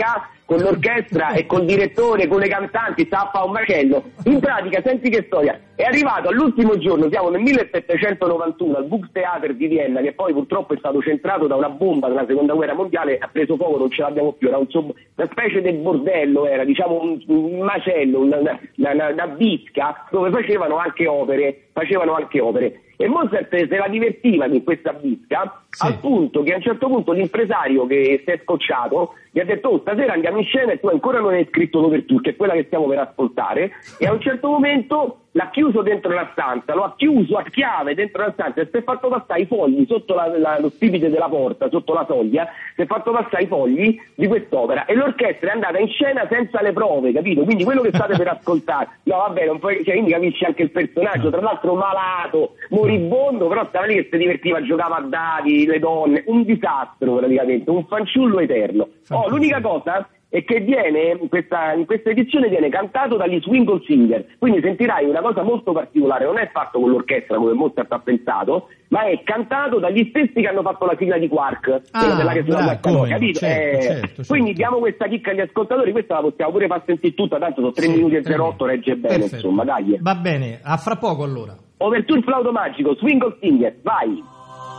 con l'orchestra e col direttore, con le cantanti, stava a fare un macello. In pratica, senti che storia, è arrivato all'ultimo giorno, siamo nel millesettecentonovantuno al Burgtheater di Vienna, che poi purtroppo è stato centrato da una bomba della seconda guerra mondiale, ha preso fuoco, non ce l'abbiamo più, era un, una specie di bordello, era diciamo un, un macello, una, una, una, una bisca dove facevano anche opere, facevano anche opere. E Mozart se la divertiva in questa bisca, sì, al punto che a un certo punto l'impresario che si è scocciato gli ha detto: oh, stasera andiamo in scena e tu ancora non hai scritto l'ouverture, che è quella che stiamo per ascoltare, e a un certo momento l'ha chiuso dentro la stanza, lo ha chiuso a chiave dentro la stanza e si è fatto passare i fogli sotto la, la, lo stipite della porta, sotto la soglia, si è fatto passare i fogli di quest'opera e l'orchestra è andata in scena senza le prove, capito? Quindi quello che state per ascoltare, no vabbè, non puoi, cioè, quindi capisci anche il personaggio, tra l'altro malato, moribondo, però stava lì che si divertiva, giocava a dadi, le donne, un disastro praticamente, un fanciullo eterno. Oh, l'unica cosa è che viene in questa, in questa edizione viene cantato dagli Swingle Singer, quindi sentirai una cosa molto particolare, non è fatto con l'orchestra come Mozart ha pensato, ma è cantato dagli stessi che hanno fatto la sigla di Quark, ah, quella della che dai, come, capito? Certo, eh, certo, certo. Quindi diamo questa chicca agli ascoltatori, questa la possiamo pure far sentire tutta, tanto sono tre sì, minuti e zero otto, regge bene, perfetto. Insomma, dai. Va bene, a fra poco allora. Overture flauto magico, Swingle Singer, vai!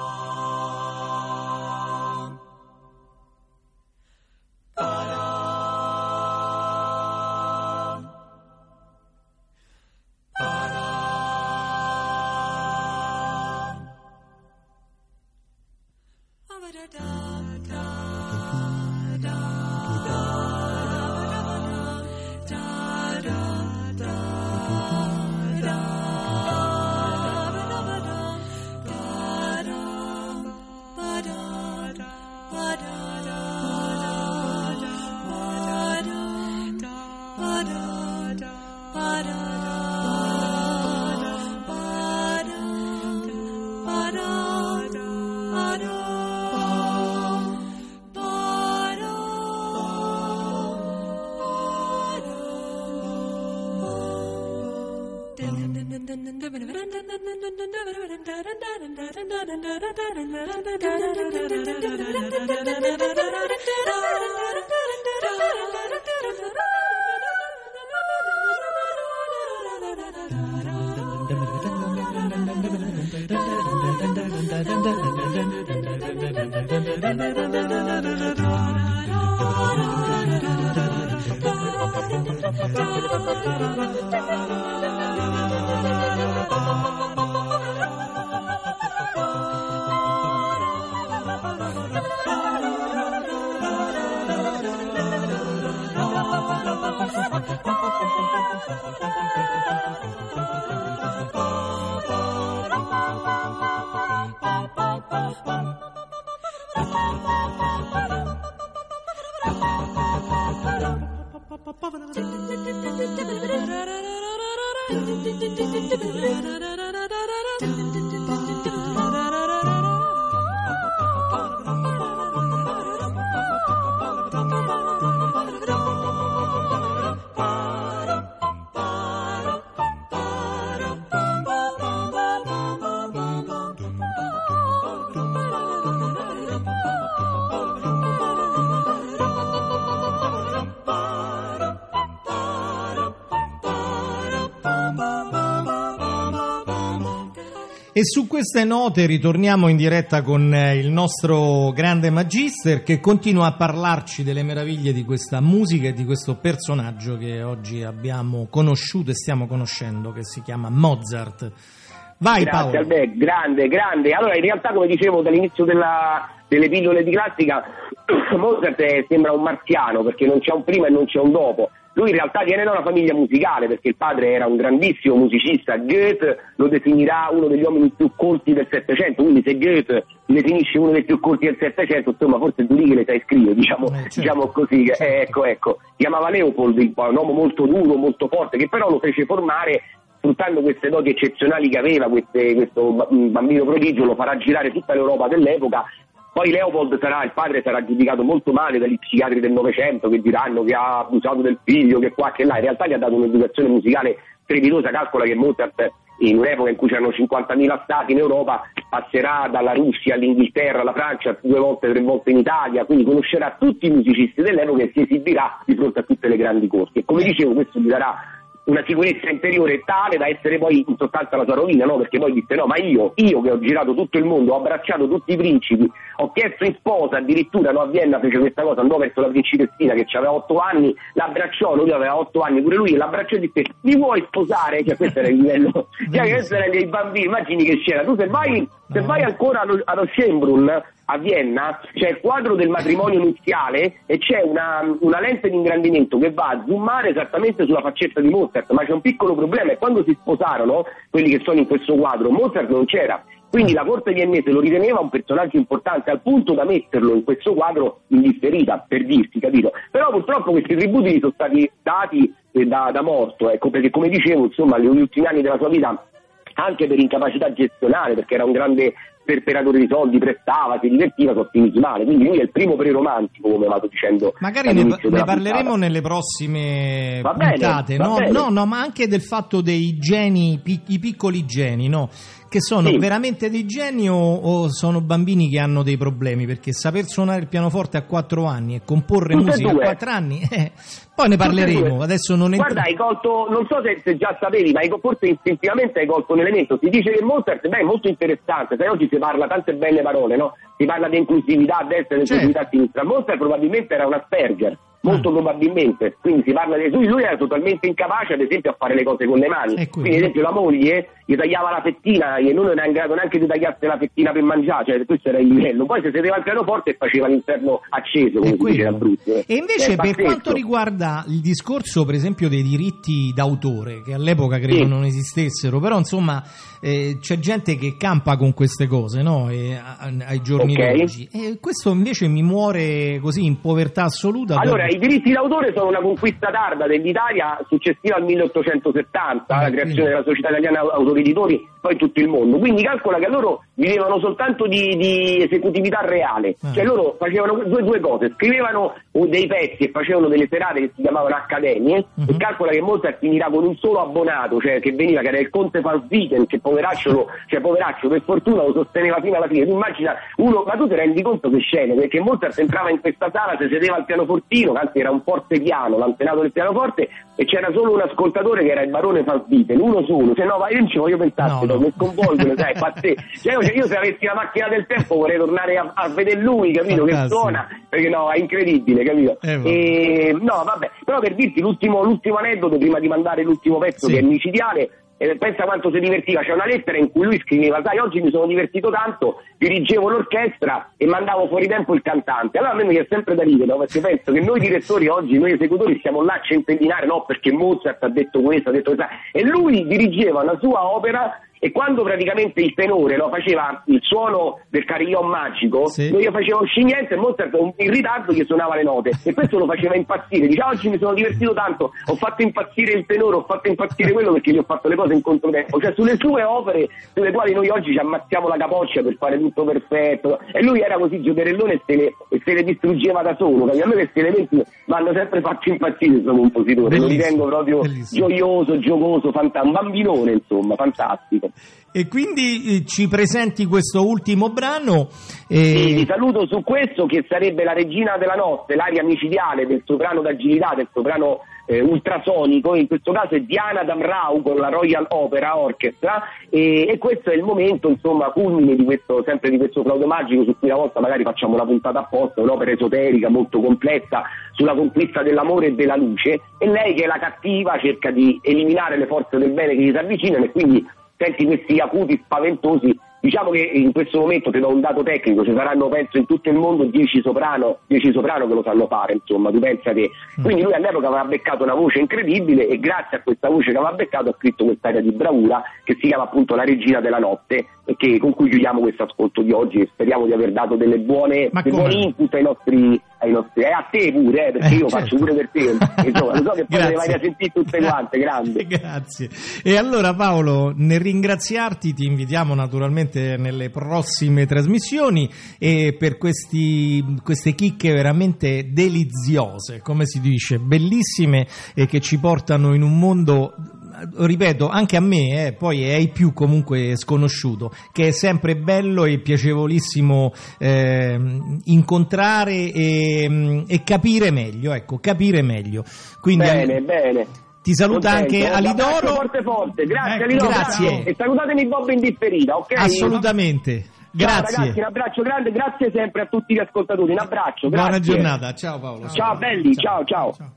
E su queste note ritorniamo in diretta con il nostro grande magister che continua a parlarci delle meraviglie di questa musica e di questo personaggio che oggi abbiamo conosciuto e stiamo conoscendo, che si chiama Mozart. Vai Grazie, Paolo. Albert, grande, grande. Allora, in realtà, come dicevo dall'inizio della, delle pillole di classica, Mozart è, sembra un marziano perché non c'è un prima e non c'è un dopo. Lui in realtà viene da una famiglia musicale perché il padre era un grandissimo musicista. Goethe lo definirà uno degli uomini più colti del Settecento, quindi se Goethe definisce uno dei più colti del Settecento, insomma forse tu lì che le sai scrivere, diciamo, eh, certo, diciamo così. certo. Eh, ecco, ecco. Si chiamava Leopold, un uomo molto duro, molto forte, che però lo fece formare sfruttando queste doti eccezionali che aveva, queste, questo bambino prodigio, lo farà girare tutta l'Europa dell'epoca. Poi Leopold sarà, il padre sarà giudicato molto male dagli psichiatri del Novecento che diranno che ha abusato del figlio, che qua, che là. In realtà gli ha dato un'educazione musicale strepitosa. Calcola che Mozart in un'epoca in cui c'erano cinquantamila stati in Europa, passerà dalla Russia all'Inghilterra, alla Francia, due volte, tre volte in Italia, quindi conoscerà tutti i musicisti dell'epoca e si esibirà di fronte a tutte le grandi corti. E come dicevo, questo gli darà una sicurezza interiore tale da essere poi in sostanza la sua rovina, no? Perché poi disse: no, ma io, io che ho girato tutto il mondo, ho abbracciato tutti i principi, ho chiesto in sposa, addirittura no, a Vienna fece questa cosa, andò verso la principessina che aveva otto anni, l'abbracciò, lui aveva otto anni pure lui, e l'abbracciò e disse: mi vuoi sposare? Cioè questo era il livello, cioè questo era dei bambini, immagini che c'era, tu se vai, se vai ancora allo, allo Schönbrunn a Vienna c'è il quadro del matrimonio nuziale e c'è una, una lente di ingrandimento che va a zoomare esattamente sulla faccetta di Mozart, ma c'è un piccolo problema, e quando si sposarono, quelli che sono in questo quadro, Mozart non c'era, quindi la corte viennese lo riteneva un personaggio importante al punto da metterlo in questo quadro in differita, per dirsi, capito? Però purtroppo questi tributi gli sono stati dati eh, da, da morto, ecco, perché come dicevo, insomma, negli ultimi anni della sua vita, anche per incapacità gestionale, perché era un grande perperatore di soldi, prestava, si divertiva, sono finiti male, quindi lui è il primo pre-romantico, come vado dicendo. Magari ne, ne parleremo puntata. Nelle prossime va bene, puntate, no? no, no, ma anche del fatto dei geni, i piccoli geni, no? Che sono sì. veramente dei geni o, o sono bambini che hanno dei problemi? Perché saper suonare il pianoforte a quattro anni e comporre Tutte musica a quattro anni, eh, poi ne parleremo. Adesso non Guarda, hai colto, non so se, se già sapevi, ma forse istintivamente hai colto un elemento. Si dice che Mozart, beh, è molto interessante, sai, oggi si parla tante belle parole, no? Si parla di inclusività a destra e di inclusività a sinistra. Mozart probabilmente era un Asperger. Molto probabilmente, quindi si parla di lui, lui era totalmente incapace ad esempio a fare le cose con le mani, quindi ad esempio la moglie gli tagliava la fettina e non era in grado neanche di tagliarsi la fettina per mangiare, cioè questo era il livello, poi si sedeva al pianoforte e faceva l'inferno acceso, come si dice a Abruzzo. E invece per quanto riguarda il discorso per esempio dei diritti d'autore, che all'epoca credo sì. non esistessero, però insomma eh, c'è gente che campa con queste cose, no? E, a, ai giorni okay. d'oggi, e questo invece mi muore così in povertà assoluta. Allora, per... i diritti d'autore sono una conquista tarda dell'Italia successiva al milleottocentosettanta, ah, la creazione quindi. della Società Italiana Autori Editori, poi in tutto il mondo. Quindi calcola che loro vivevano soltanto di, di esecutività reale, ah. cioè loro facevano due, due cose, scrivevano dei pezzi e facevano delle serate che si chiamavano accademie, uh-huh. e calcola che Mozart finirà con un solo abbonato, cioè che veniva, che era il conte Van Swieten, che poveraccio, lo, cioè poveraccio per fortuna lo sosteneva fino alla fine. Tu immagina uno, ma tu ti rendi conto che scene, perché Mozart entrava in questa sala, si sedeva al pianofortino, anzi era un fortepiano, l'antenato del pianoforte, e c'era solo un ascoltatore che era il barone Van Swieten, uno solo, cioè no, ma io non ci voglio pensare, no, no. mi sconvolgono, sai, pazzesco. Cioè, io, io se avessi la macchina del tempo vorrei tornare a, a vedere lui, capito, Fantastico. Che suona, perché no, è incredibile, capito? Eh, e, no, vabbè, però per dirti l'ultimo, l'ultimo aneddoto, prima di mandare l'ultimo pezzo, sì. che è micidiale, e pensa quanto si divertiva, c'è una lettera in cui lui scriveva: sai, oggi mi sono divertito tanto, dirigevo l'orchestra e mandavo fuori tempo il cantante. Allora a me mi viene sempre da ridere, no? Perché penso che noi direttori oggi, noi esecutori, siamo là a centellinare, no, perché Mozart ha detto questo, ha detto questo, e lui dirigeva la sua opera. E quando praticamente il tenore no, faceva il suono del carillon magico, sì. io facevo niente e Mozart in ritardo gli suonava le note, e questo lo faceva impazzire. Diceva: oggi mi sono divertito tanto, ho fatto impazzire il tenore, ho fatto impazzire quello, perché gli ho fatto le cose in controtempo. Cioè sulle sue opere, sulle quali noi oggi ci ammazziamo la capoccia per fare tutto perfetto, e lui era così giocherellone e se le, e se le distruggeva da solo. A me questi elementi mi hanno sempre fatto impazzire questo compositore. Bellissimo. Lo ritengo proprio bellissimo. Gioioso, giocoso, fanta- un bambinone, insomma, fantastico. E quindi eh, ci presenti questo ultimo brano. E... Sì, vi saluto su questo, che sarebbe La regina della notte, l'aria micidiale del soprano d'agilità, del soprano eh, ultrasonico. In questo caso è Diana Damrau con la Royal Opera Orchestra, e, e questo è il momento, insomma, culmine di questo, sempre di questo flauto magico, su cui una volta magari facciamo una puntata apposta, un'opera esoterica molto complessa sulla conquista dell'amore e della luce, e lei, che è la cattiva, cerca di eliminare le forze del bene che gli si avvicinano, e quindi senti questi acuti spaventosi. Diciamo che in questo momento, ti do un dato tecnico, ci saranno penso in tutto il mondo dieci soprano, dieci soprano che lo sanno fare, insomma, tu pensa che... Quindi lui all'epoca aveva beccato una voce incredibile, e grazie a questa voce che aveva beccato ha scritto quest'aria di bravura che si chiama appunto La regina della notte, e che, con cui chiudiamo questo ascolto di oggi, e speriamo di aver dato delle buone, dei buoni input ai nostri... ai nostri eh, a te pure, eh, perché eh, io certo. faccio pure per te, insomma, lo so che poi le vai a sentire tutte quante, grande. Grazie. E allora Paolo, nel ringraziarti ti invitiamo naturalmente nelle prossime trasmissioni, e per questi, queste chicche veramente deliziose, come si dice, bellissime, e che ci portano in un mondo ripeto, anche a me, eh, poi è ai più comunque sconosciuto, che è sempre bello e piacevolissimo eh, incontrare e, e capire meglio, ecco, capire meglio. Quindi, bene, bene. Ti saluta Contento. anche Alidoro. Forte forte, grazie Eh, Alidoro. grazie. E salutatemi Bob in differita, ok? Assolutamente. Grazie. Ciao ragazzi, un abbraccio grande, grazie sempre a tutti gli ascoltatori, un abbraccio, grazie. Buona giornata, ciao Paolo. Ciao belli, ciao ciao. Ciao.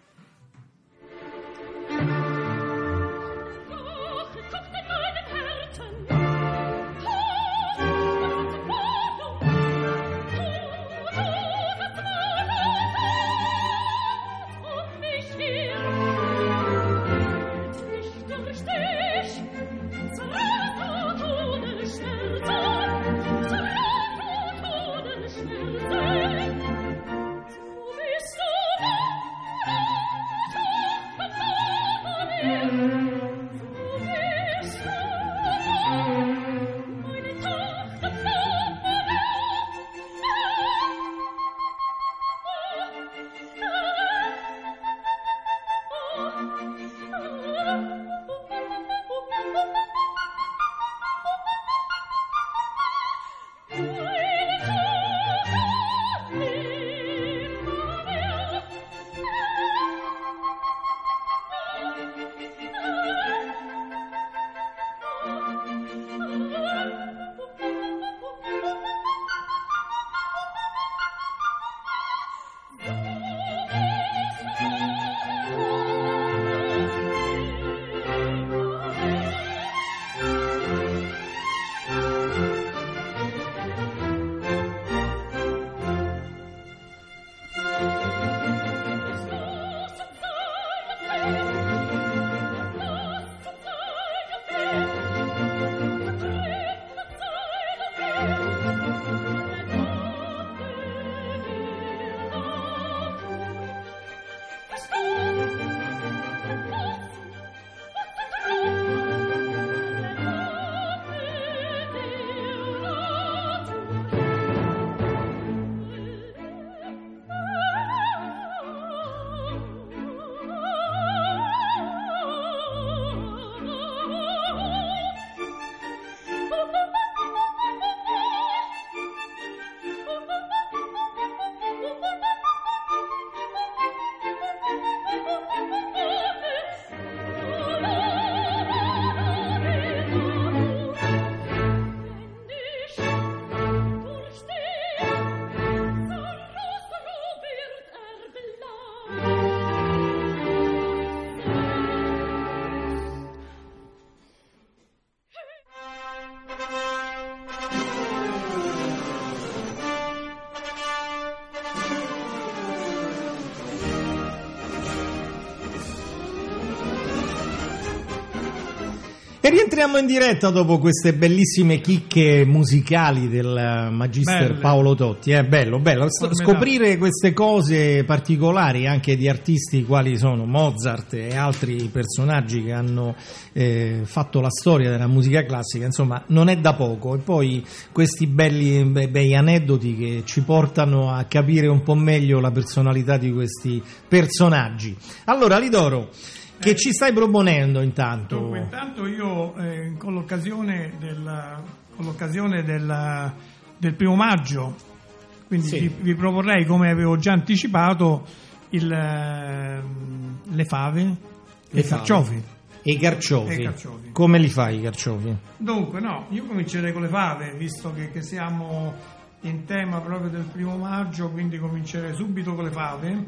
E rientriamo in diretta dopo queste bellissime chicche musicali del magister Belle. Paolo Totti. È bello, bello S- scoprire queste cose particolari anche di artisti quali sono Mozart e altri personaggi che hanno eh, fatto la storia della musica classica, insomma non è da poco. E poi questi belli be- bei aneddoti che ci portano a capire un po' meglio la personalità di questi personaggi. Allora Alidoro, che ci stai proponendo intanto? Dunque, intanto io eh, con l'occasione, del, con l'occasione del, del primo maggio, quindi Sì. vi, vi proporrei, come avevo già anticipato, il, eh, le fave, Le i fave. carciofi. E i carciofi. E i carciofi. Come li fai i carciofi? Dunque, no, io comincerei con le fave, visto che, che siamo in tema proprio del primo maggio, quindi comincerei subito con le fave.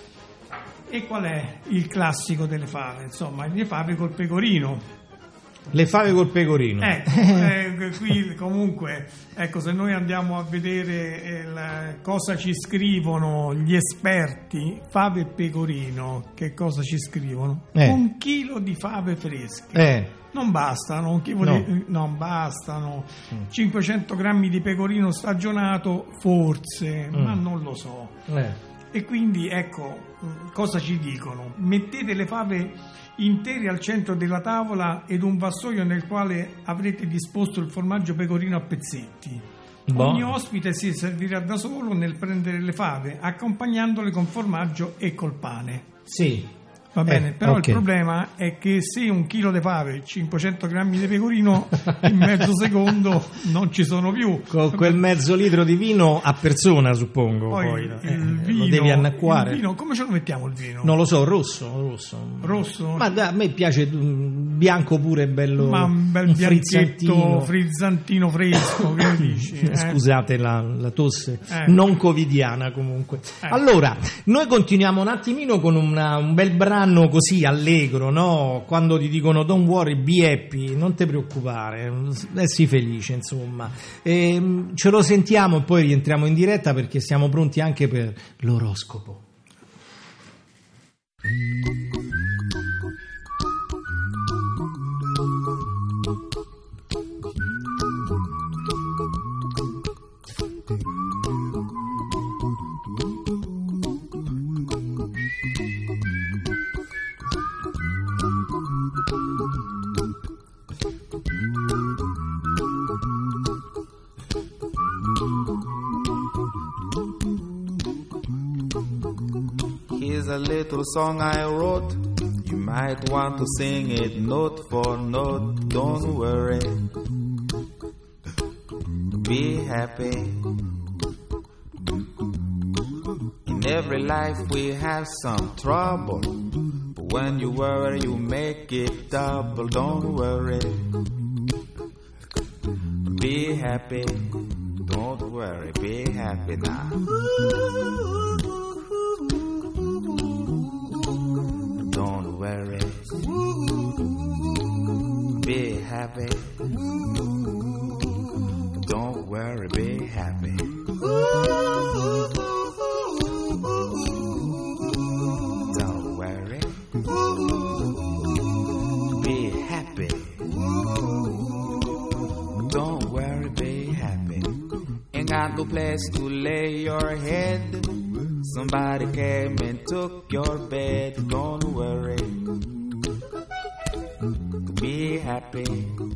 E qual è il classico delle fave? Insomma, le fave col pecorino. Le fave col pecorino. Ecco, eh, qui comunque, ecco, se noi andiamo a vedere eh, la- cosa ci scrivono gli esperti, fave e pecorino, che cosa ci scrivono? Eh. Un chilo di fave fresche. Eh, Non bastano, un chilo No. di, non bastano. cinquecento grammi di pecorino stagionato, forse, Mm. ma non lo so. eh. E quindi ecco mh, cosa ci dicono: mettete le fave intere al centro della tavola ed un vassoio nel quale avrete disposto il formaggio pecorino a pezzetti. Boh. Ogni ospite si servirà da solo nel prendere le fave, accompagnandole con formaggio e col pane. Sì. Va bene, Eh, però ok. il problema è che se un chilo di fave e cinquecento grammi di pecorino in mezzo secondo non ci sono più. Con quel mezzo litro di vino a persona, suppongo. Poi, Poi, il, eh, vino, lo devi annacquare. il vino, come ce lo mettiamo il vino? Non lo so, rosso, rosso. Rosso? Ma da- a me piace mm, bianco pure, bello. Ma un bel un bianchetto frizzantino. frizzantino fresco, che dici? eh? Scusate la, la tosse Eh. non covidiana comunque. Eh. Allora, noi continuiamo un attimino con una- un bel brano così allegro, no? Quando ti dicono don't worry, be happy, non ti preoccupare, eh, sii felice, insomma. E, ce lo sentiamo e poi rientriamo in diretta perché siamo pronti anche per l'oroscopo. Here's a little song I wrote. You might want to sing it note for note. Don't worry. Be happy. In every life we have some trouble. But when you worry, you make it double. Don't worry. Be happy. Don't worry. Be happy now. Don't worry. Be happy. Don't worry, be happy. Don't worry. Be happy. Don't worry, be happy. Ain't got no place to lay your head. Somebody came and took your bed. Don't worry. Be happy.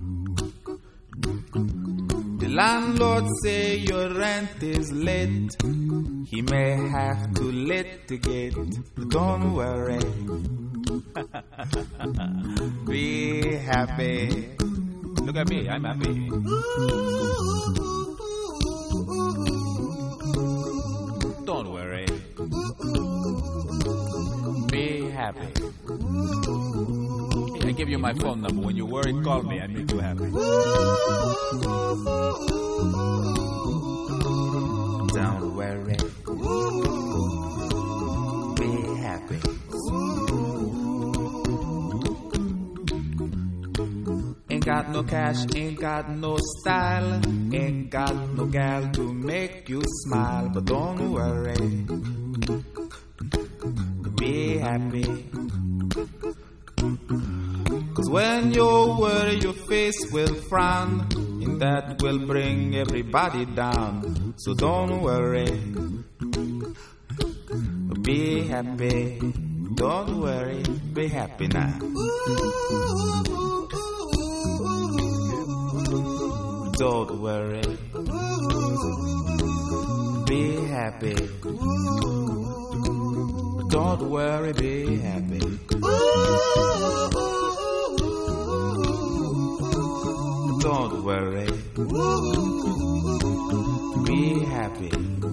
The landlord say your rent is late. He may have to litigate. Don't worry. Be happy. Look at me, I'm happy. Don't worry. Be happy. I give you my phone number. When you worry, call me. I make you happy. Don't worry. Be happy. Ain't got no cash, ain't got no style, ain't got no gal to make you smile. But don't worry. Be happy. Cause when you worry, your face will frown, and that will bring everybody down. So don't worry. Be happy. Don't worry. Be happy now. Don't worry. Be happy. Don't worry, be happy. Don't worry. Be happy.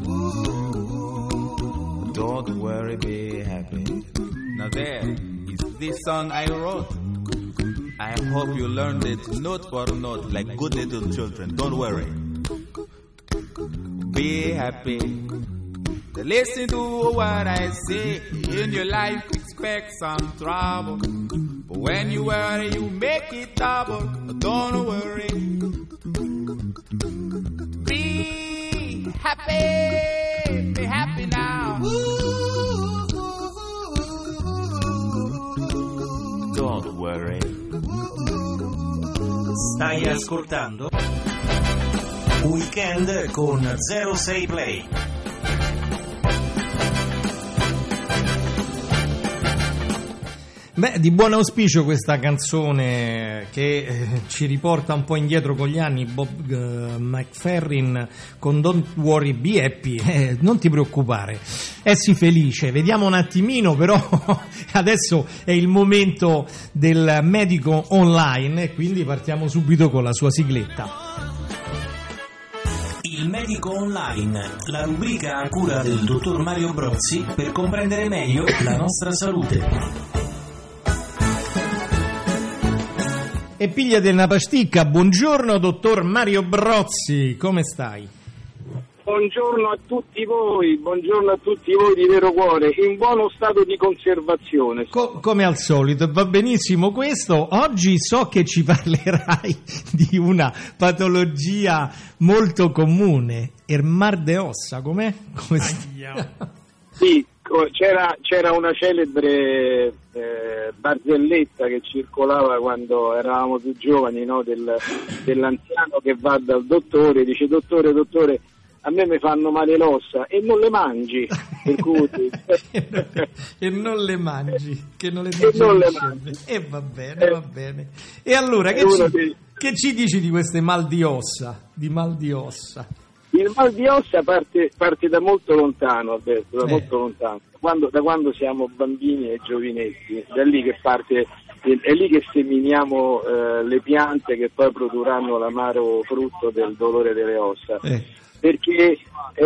Don't worry, be happy. Now there is this song I wrote. I hope you learned it note for note like good little children. Don't worry. Be happy. Listen to what I say. In your life, expect some trouble. But when you worry, you make it double. Don't worry. Be happy. Be happy now. Don't worry. Stai ascoltando Weekend con zero sei Play. Beh, di buon auspicio questa canzone che eh, ci riporta un po' indietro con gli anni. Bob uh, McFerrin con Don't Worry Be Happy, eh, non ti preoccupare, essi felice. Vediamo un attimino, però adesso è il momento del medico online e quindi partiamo subito con la sua sigletta. Il medico online, la rubrica a cura del dottor Mario Brozzi per comprendere meglio la nostra salute. E pigliate una pasticca. Buongiorno dottor Mario Brozzi, come stai? Buongiorno a tutti voi, buongiorno a tutti voi di vero cuore, in buono stato di conservazione. Co- come al solito, va benissimo questo. Oggi so che ci parlerai di una patologia molto comune, il mal de ossa, com'è? Come Sì, c'era, c'era una celebre eh, barzelletta che circolava quando eravamo più giovani, no? Del, dell'anziano che va dal dottore e dice: dottore, dottore, a me mi fanno male l'ossa e non le mangi, per cui... e non le mangi, che non le e non le mangi. E va bene, va bene. E allora che ci, di... che ci dici di queste mal di ossa? Di mal di ossa? Il mal di ossa parte, parte da molto lontano, Alberto, da eh. molto lontano, quando, da quando siamo bambini e giovinetti, da lì che parte, è lì che seminiamo eh, le piante che poi produrranno l'amaro frutto del dolore delle ossa. Eh. Perché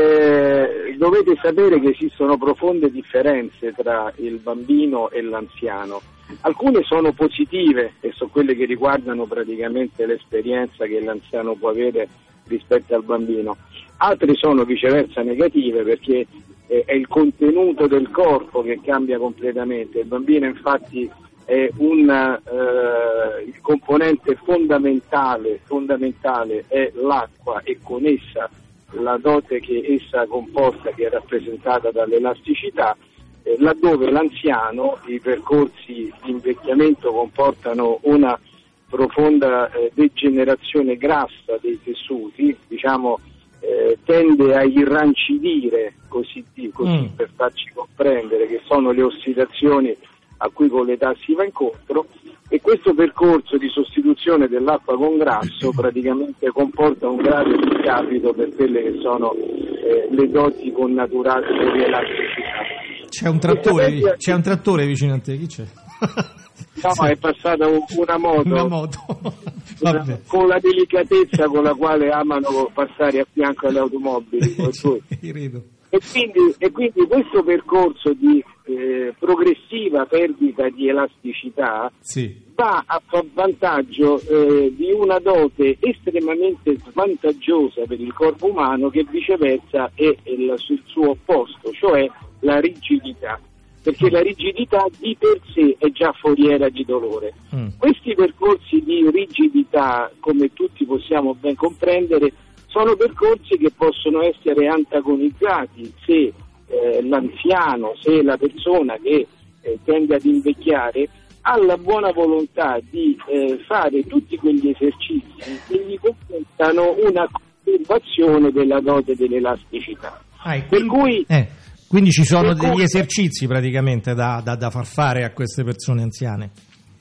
eh, dovete sapere che esistono profonde differenze tra il bambino e l'anziano. Alcune sono positive e sono quelle che riguardano praticamente l'esperienza che l'anziano può avere rispetto al bambino. Altre sono viceversa negative perché eh, è il contenuto del corpo che cambia completamente. Il bambino infatti è un eh, il componente fondamentale, fondamentale è l'acqua e con essa la dote che essa comporta, che è rappresentata dall'elasticità, eh, laddove l'anziano, i percorsi di invecchiamento comportano una profonda eh, degenerazione grassa dei tessuti, diciamo eh, tende a irrancidire, così, così mm. per farci comprendere che sono le ossidazioni a cui con l'età si va incontro, e questo percorso di sostituzione dell'acqua con grasso praticamente comporta un grave discapito per quelle che sono eh, le doti connaturali dell'elasticità. C'è un trattore, c'è un trattore vicino a te, chi c'è? No, sì. È passata un, una moto, una moto. una, con la delicatezza con la quale amano passare a fianco alle automobili. Sì, rido. E quindi, e quindi questo percorso di eh, progressiva perdita di elasticità sì. va a vantaggio eh, di una dote estremamente svantaggiosa per il corpo umano, che viceversa è il, il suo opposto, cioè la rigidità, perché la rigidità di per sé è già foriera di dolore. Mm. Questi percorsi di rigidità, come tutti possiamo ben comprendere, sono percorsi che possono essere antagonizzati se eh, l'anziano, se la persona che eh, tende ad invecchiare ha la buona volontà di eh, fare tutti quegli esercizi che gli consentano una conservazione della dote dell'elasticità. Ah, per cui eh, quindi ci sono degli cui, esercizi praticamente da, da, da far fare a queste persone anziane?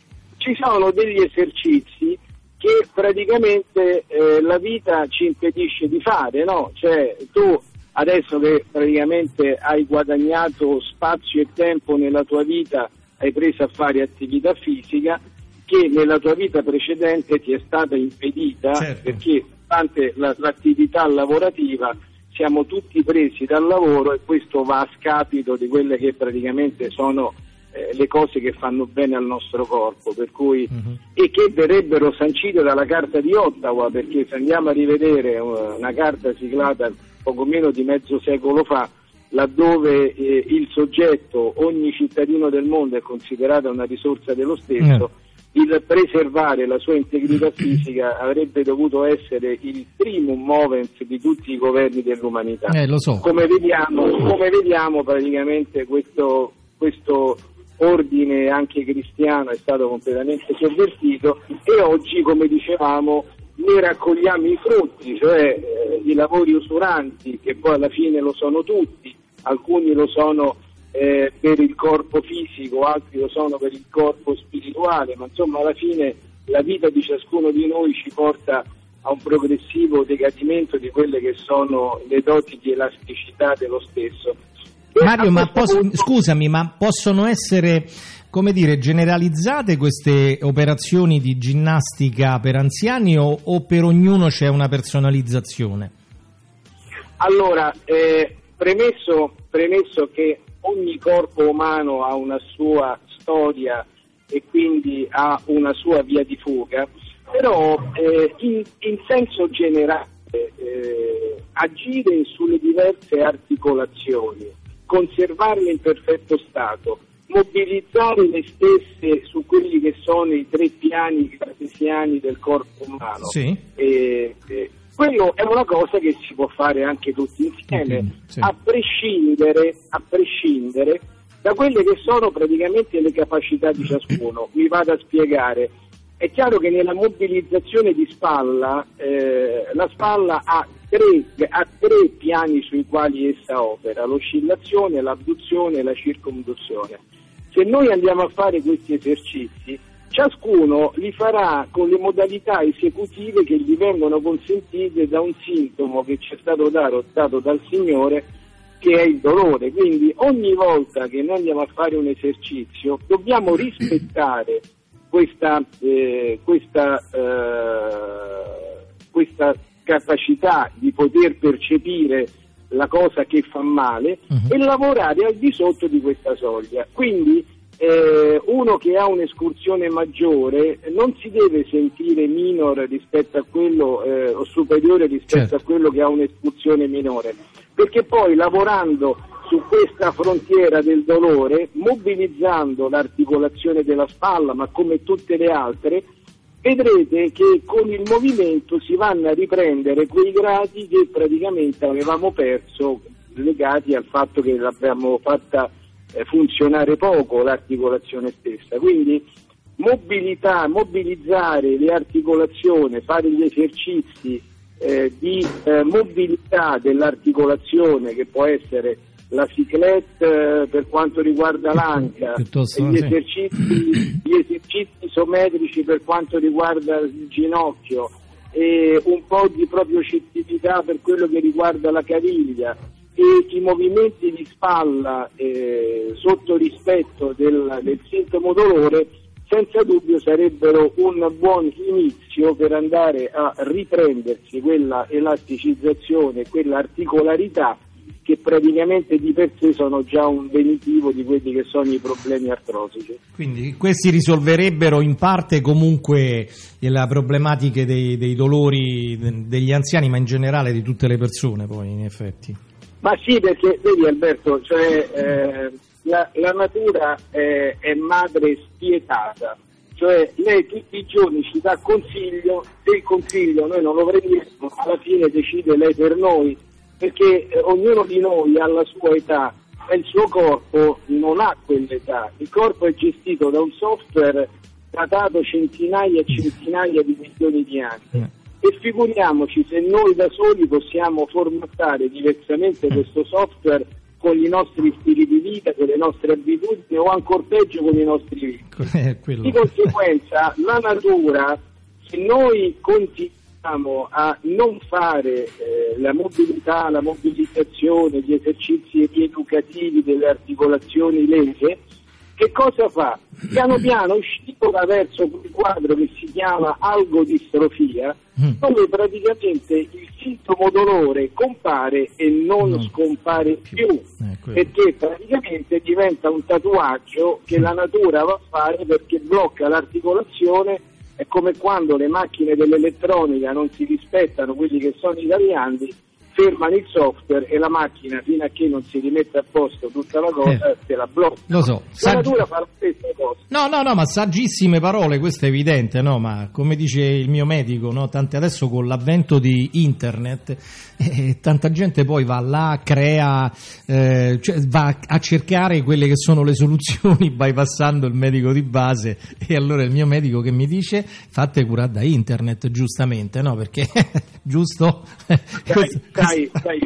Ci sono degli esercizi che praticamente eh, la vita ci impedisce di fare, no? Cioè tu adesso che praticamente hai guadagnato spazio e tempo nella tua vita, hai preso a fare attività fisica che nella tua vita precedente ti è stata impedita, certo. Perché durante la, l'attività lavorativa siamo tutti presi dal lavoro e questo va a scapito di quelle che praticamente sono eh, le cose che fanno bene al nostro corpo, per cui uh-huh. e che verrebbero sancite dalla Carta di Ottawa, perché se andiamo a rivedere una carta siglata poco meno di mezzo secolo fa, laddove eh, il soggetto, ogni cittadino del mondo è considerato una risorsa dello stesso, uh-huh. il preservare la sua integrità fisica avrebbe dovuto essere il primum movens di tutti i governi dell'umanità. Eh, lo so. Come vediamo, come vediamo praticamente questo, questo ordine anche cristiano è stato completamente sovvertito e oggi, come dicevamo, ne raccogliamo i frutti, cioè eh, i lavori usuranti, che poi alla fine lo sono tutti, alcuni lo sono eh, per il corpo fisico, altri lo sono per il corpo spirituale, ma insomma alla fine la vita di ciascuno di noi ci porta a un progressivo decadimento di quelle che sono le doti di elasticità dello stesso. E Mario, ma posso, punto... scusami, ma possono essere, come dire, generalizzate queste operazioni di ginnastica per anziani o, o per ognuno c'è una personalizzazione? Allora, eh, premesso, premesso che ogni corpo umano ha una sua storia e quindi ha una sua via di fuga, però eh, in, in senso generale eh, agire sulle diverse articolazioni, conservarle in perfetto stato, mobilizzare le stesse su quelli che sono i tre piani cartesiani del corpo umano, sì. eh, eh, quello è una cosa che si può fare anche tutti insieme, okay, sì. a prescindere, a prescindere da quelle che sono praticamente le capacità di ciascuno. Vi vado a spiegare. È chiaro che nella mobilizzazione di spalla, eh, la spalla ha tre, ha tre piani sui quali essa opera: l'oscillazione, l'abduzione e la circumduzione. Se noi andiamo a fare questi esercizi, ciascuno li farà con le modalità esecutive che gli vengono consentite da un sintomo che ci è stato dato, dato dal Signore, che è il dolore. Quindi ogni volta che noi andiamo a fare un esercizio dobbiamo rispettare questa, eh, questa, eh, questa capacità di poter percepire la cosa che fa male uh-huh. e lavorare al di sotto di questa soglia. Quindi eh, uno che ha un'escursione maggiore non si deve sentire minor rispetto a quello eh, o superiore rispetto certo. a quello che ha un'escursione minore, perché poi lavorando su questa frontiera del dolore, mobilizzando l'articolazione della spalla, ma come tutte le altre, vedrete che con il movimento si vanno a riprendere quei gradi che praticamente avevamo perso, legati al fatto che l'abbiamo fatta eh, funzionare poco l'articolazione stessa. Quindi mobilità, mobilizzare le articolazioni, fare gli esercizi eh, di eh, mobilità dell'articolazione, che può essere la ciclette eh, per quanto riguarda l'anca, Piuttosto, gli, sì. esercizi, gli esercizi isometrici per quanto riguarda il ginocchio, e un po' di propriocettività per quello che riguarda la caviglia, e i movimenti di spalla eh, sotto rispetto del, del sintomo dolore, senza dubbio sarebbero un buon inizio per andare a riprendersi quella elasticizzazione, quella articolarità che praticamente di per sé sono già un lenitivo di quelli che sono i problemi artrosici. Quindi questi risolverebbero in parte comunque le problematiche dei, dei dolori degli anziani, ma in generale di tutte le persone poi in effetti. Ma sì, perché vedi Alberto, cioè eh, la, la natura è, è madre spietata, cioè lei tutti i giorni ci dà consiglio, se il consiglio noi non lo prendiamo, alla fine decide lei per noi, perché eh, ognuno di noi ha la sua età e il suo corpo non ha quell'età. Il corpo è gestito da un software datato centinaia e centinaia di milioni di anni. E figuriamoci se noi da soli possiamo formattare diversamente questo software con i nostri stili di vita, con le nostre abitudini, o ancor peggio con i nostri vizi. Di conseguenza la natura, se noi continuiamo a non fare eh, la mobilità, la mobilitazione, gli esercizi rieducativi delle articolazioni lese, che cosa fa? Piano piano scivola verso quel quadro che si chiama algodistrofia, dove praticamente il sintomo dolore compare e non, non scompare più, più perché praticamente diventa un tatuaggio che la natura va a fare, perché blocca l'articolazione. È come quando le macchine dell'elettronica non si rispettano quelli che sono i tagliandi, fermano il software e la macchina, fino a che non si rimette a posto tutta la cosa, eh, se la blocca. Lo so. La Saggi... natura fa la stessa cosa. No, no, no, ma saggissime parole, questo è evidente, no? Ma come dice il mio medico, no? Tante adesso con l'avvento di internet, eh, tanta gente poi va là, crea, eh, cioè va a cercare quelle che sono le soluzioni bypassando il medico di base, e allora il mio medico che mi dice fatte curare da internet, giustamente, no? Perché giusto? Dai, dai, dai, a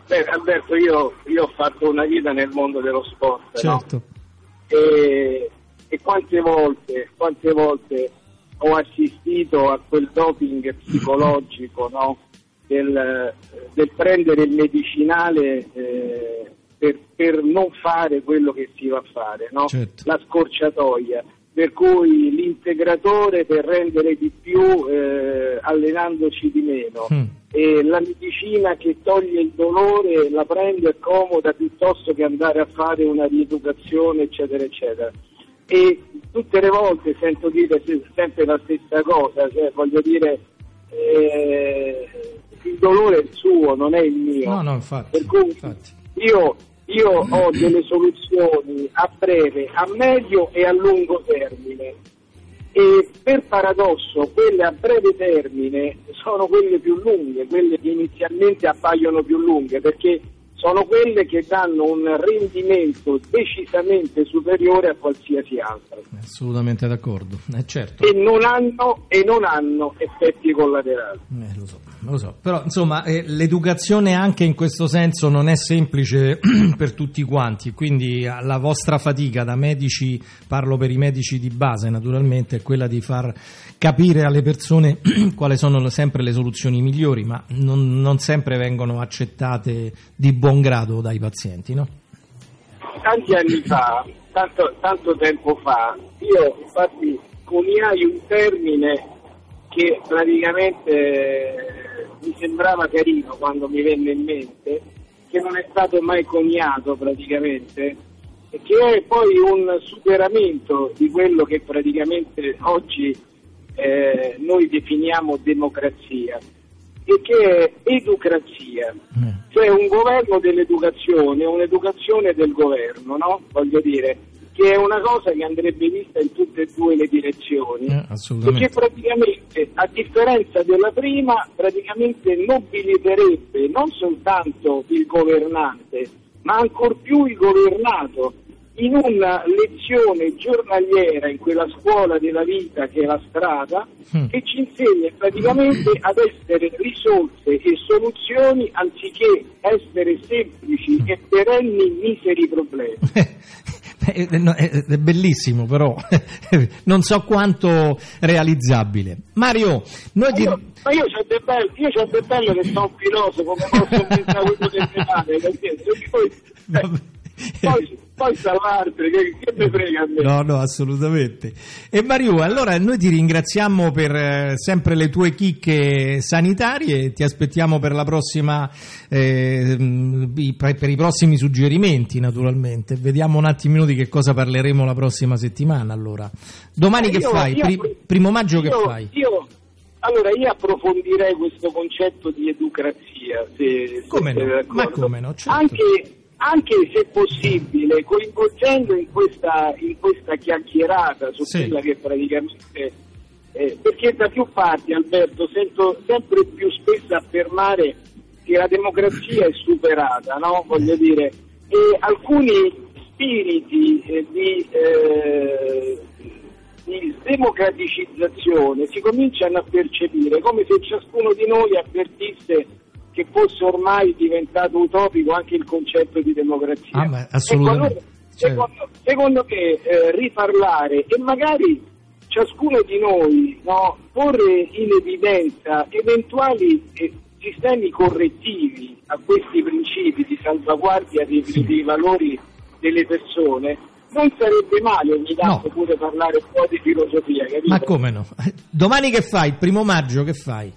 Beh, Alberto, io, io ho fatto una vita nel mondo dello sport, certo. no? E, e quante volte, quante volte ho assistito a quel doping psicologico, no? Del, del prendere il medicinale eh, per, per non fare quello che si va a fare, no? Certo. La scorciatoia, per cui l'integratore per rendere di più eh, allenandoci di meno, mm. e la medicina che toglie il dolore la prendo, è comoda piuttosto che andare a fare una rieducazione, eccetera eccetera. E tutte le volte sento dire sempre la stessa cosa, cioè voglio dire eh, il dolore è il suo, non è il mio. No, no, infatti. Per cui infatti. io Io ho delle soluzioni a breve, a medio e a lungo termine, e per paradosso quelle a breve termine sono quelle più lunghe, quelle che inizialmente appaiono più lunghe, perché sono quelle che danno un rendimento decisamente superiore a qualsiasi altro. Assolutamente d'accordo, eh, certo. E non hanno, e non hanno effetti collaterali. Eh, lo so, lo so. Però insomma eh, l'educazione anche in questo senso non è semplice per tutti quanti, quindi la vostra fatica da medici, parlo per i medici di base naturalmente, è quella di far capire alle persone quali sono sempre le soluzioni migliori, ma non, non sempre vengono accettate di buon grado dai pazienti, no? Tanti anni fa, tanto, tanto tempo fa, io infatti coniai un termine che praticamente eh, mi sembrava carino quando mi venne in mente, che non è stato mai coniato praticamente, e che è poi un superamento di quello che praticamente oggi eh, noi definiamo democrazia, e che è educrazia, cioè un governo dell'educazione, un'educazione del governo, no? Voglio dire, che è una cosa che andrebbe vista in tutte e due le direzioni, eh, assolutamente. Perché praticamente, a differenza della prima, praticamente nobiliterebbe non soltanto il governante, ma ancor più il governato, in una lezione giornaliera in quella scuola della vita che è la strada, mm. che ci insegna praticamente ad essere risorse e soluzioni anziché essere semplici mm. e perenni miseri problemi. È bellissimo, però non so quanto realizzabile. Mario, noi ti... io, ma io c'ho del bello, io c'ho del bello che sono un filosofo, come posso pensare quello del penale, perché poi, eh, poi poi salvarti, che, che mi frega a me. No, no, assolutamente. E Mario, allora noi ti ringraziamo per eh, sempre le tue chicche sanitarie, ti aspettiamo per la prossima eh, per i prossimi suggerimenti naturalmente. Vediamo un attimino di che cosa parleremo la prossima settimana. Allora, domani io, che fai? Io, Pri- primo maggio io, che fai? Io, allora io approfondirei questo concetto di educrazia, se, come se no? Ma come no? Certo. Anche anche se possibile coinvolgendo in questa, in questa chiacchierata su sì. quella che praticamente eh, perché da più parti, Alberto, sento sempre più spesso affermare che la democrazia è superata, no? Voglio dire, e alcuni spiriti eh, di, eh, di democraticizzazione si cominciano a percepire, come se ciascuno di noi avvertisse che fosse ormai diventato utopico anche il concetto di democrazia. Ah, ma assolutamente. Ecco, allora, secondo, secondo me eh, riparlare e magari ciascuno di noi, no, porre in evidenza eventuali eh, sistemi correttivi a questi principi di salvaguardia dei, sì. dei valori delle persone, non sarebbe male ogni tanto no. pure parlare un po' di filosofia, capito? Ma come no? Domani che fai? Il primo maggio che fai?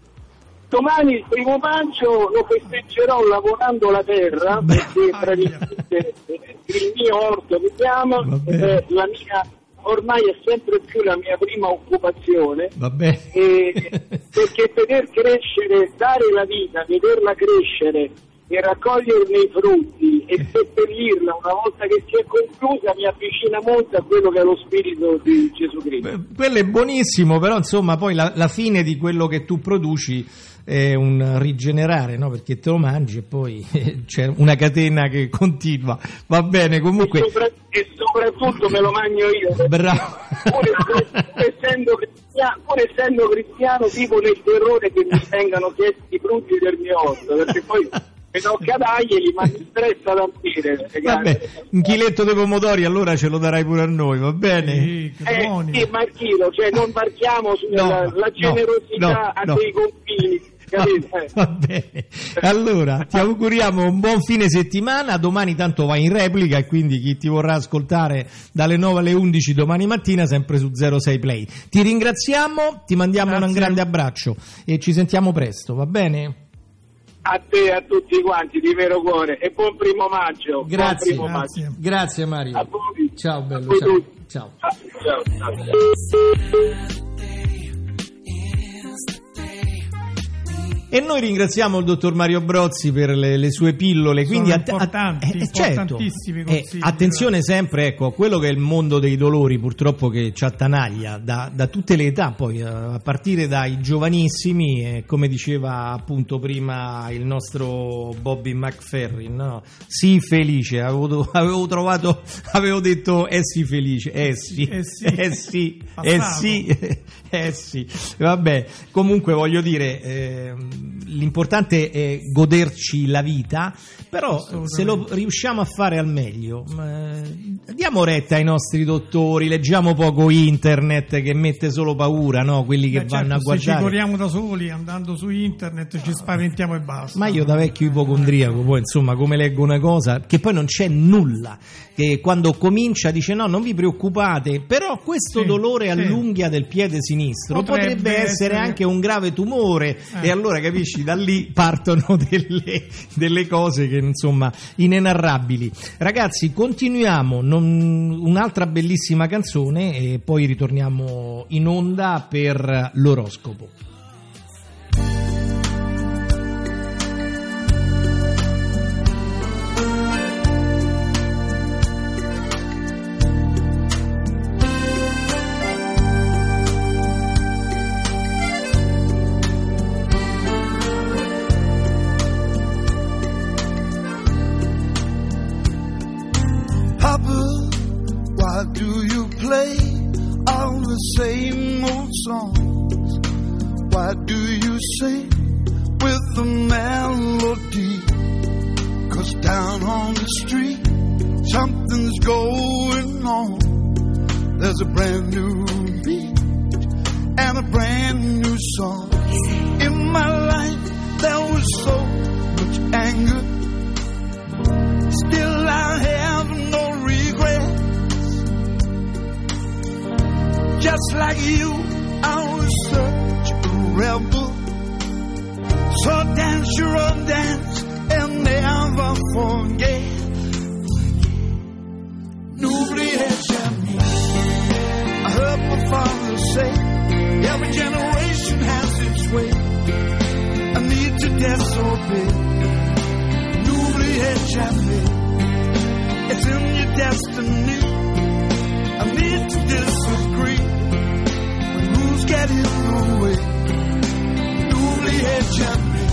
Domani il primo maggio lo festeggerò lavorando la terra, beh, perché praticamente il mio orto mi chiama, eh, la mia, ormai è sempre più la mia prima occupazione, e, perché veder crescere, dare la vita, vederla crescere e raccoglierne i frutti e seppellirla una volta che si è conclusa mi avvicina molto a quello che è lo spirito di Gesù Cristo. Beh, quello è buonissimo, però insomma poi la, la fine di quello che tu produci è un rigenerare, no? Perché te lo mangi e poi c'è una catena che continua. Va bene, comunque. E, sopra- e soprattutto me lo mangio io. Bravo. Pur, pur, essendo cristiano, pur essendo cristiano, vivo nel terrore che mi vengano chiesti i frutti del mio orto, perché poi mi tocca darglieli, ma mi stressa da dire. Vabbè, un chiletto di pomodori allora ce lo darai pure a noi, va bene? Sì, che Eh, buoni. sì, Marchino, cioè non varchiamo sulla No, la no, generosità no, a no. dei confini, capito? Va, va bene, allora ti auguriamo un buon fine settimana. Domani tanto vai in replica e quindi chi ti vorrà ascoltare dalle nove alle undici domani mattina sempre su zero sei Play. Ti ringraziamo, ti mandiamo Grazie. un grande abbraccio e ci sentiamo presto, va bene? A te e a tutti quanti di vero cuore e buon primo maggio. Grazie, buon primo grazie. maggio. Grazie Mario. A voi. Ciao bello, A voi ciao. tutti. Ciao. Ciao, ciao. E noi ringraziamo il dottor Mario Brozzi per le, le sue pillole. Quindi Sono att- importanti, eh, certo. importantissimi Eh, consigli. attenzione sempre ecco, a quello che è il mondo dei dolori, purtroppo che ci attanaglia da, da tutte le età, poi eh, a partire dai giovanissimi, eh, come diceva appunto prima il nostro Bobby McFerrin, no? Sii felice, avevo, avevo trovato, avevo detto eh sì felice, eh sì, Eh sì. eh sì, eh Passato. sì, eh sì, vabbè, comunque voglio dire, eh, l'importante è goderci la vita, però se lo riusciamo a fare al meglio, eh, diamo retta ai nostri dottori, leggiamo poco internet che mette solo paura, no? Quelli che Beh, vanno certo, a se ci guardare. curiamo da soli, andando su internet, ci spaventiamo e basta. Ma io da vecchio ipocondriaco, poi insomma come leggo una cosa che poi non c'è nulla, che quando comincia dice no non vi preoccupate, però questo Sì, dolore sì. all'unghia del piede sinistro potrebbe, Potrebbe essere, essere anche un grave tumore Eh. e allora capisci da lì partono delle, delle cose che insomma inenarrabili. Ragazzi continuiamo, non- un'altra bellissima canzone e poi ritorniamo in onda per l'oroscopo. Papa, why do you play all the same old songs? Why do you sing with the melody? 'Cause down on the street, something's going on. There's a brand new beat and a brand new song. In my life, there was so much anger. Still I have no regrets. Just like you, I was such a rebel. So dance your own dance and never forget. N'oubliez jamais. I heard my father say, every generation has its way. I need to disobey. N'oubliez jamais. It's in your destiny. I need to disagree when rules get in the way. N'oubliez jamais.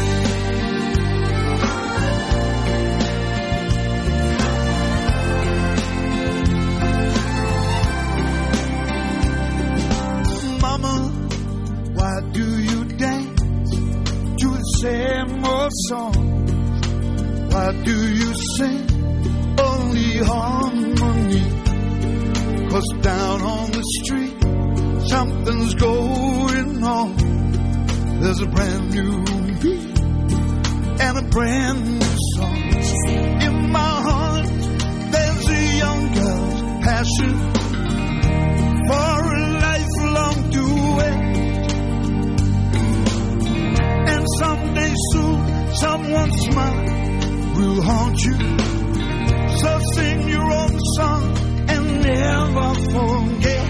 Mama, why do you dance to the same old song? Why do you sing only harmony? 'Cause down on the street, something's going on. There's a brand new beat and a brand new song. In my heart, there's a young girl's passion for a lifelong duet. And someday soon, someone's smile will haunt you. So sing your own song and never forget.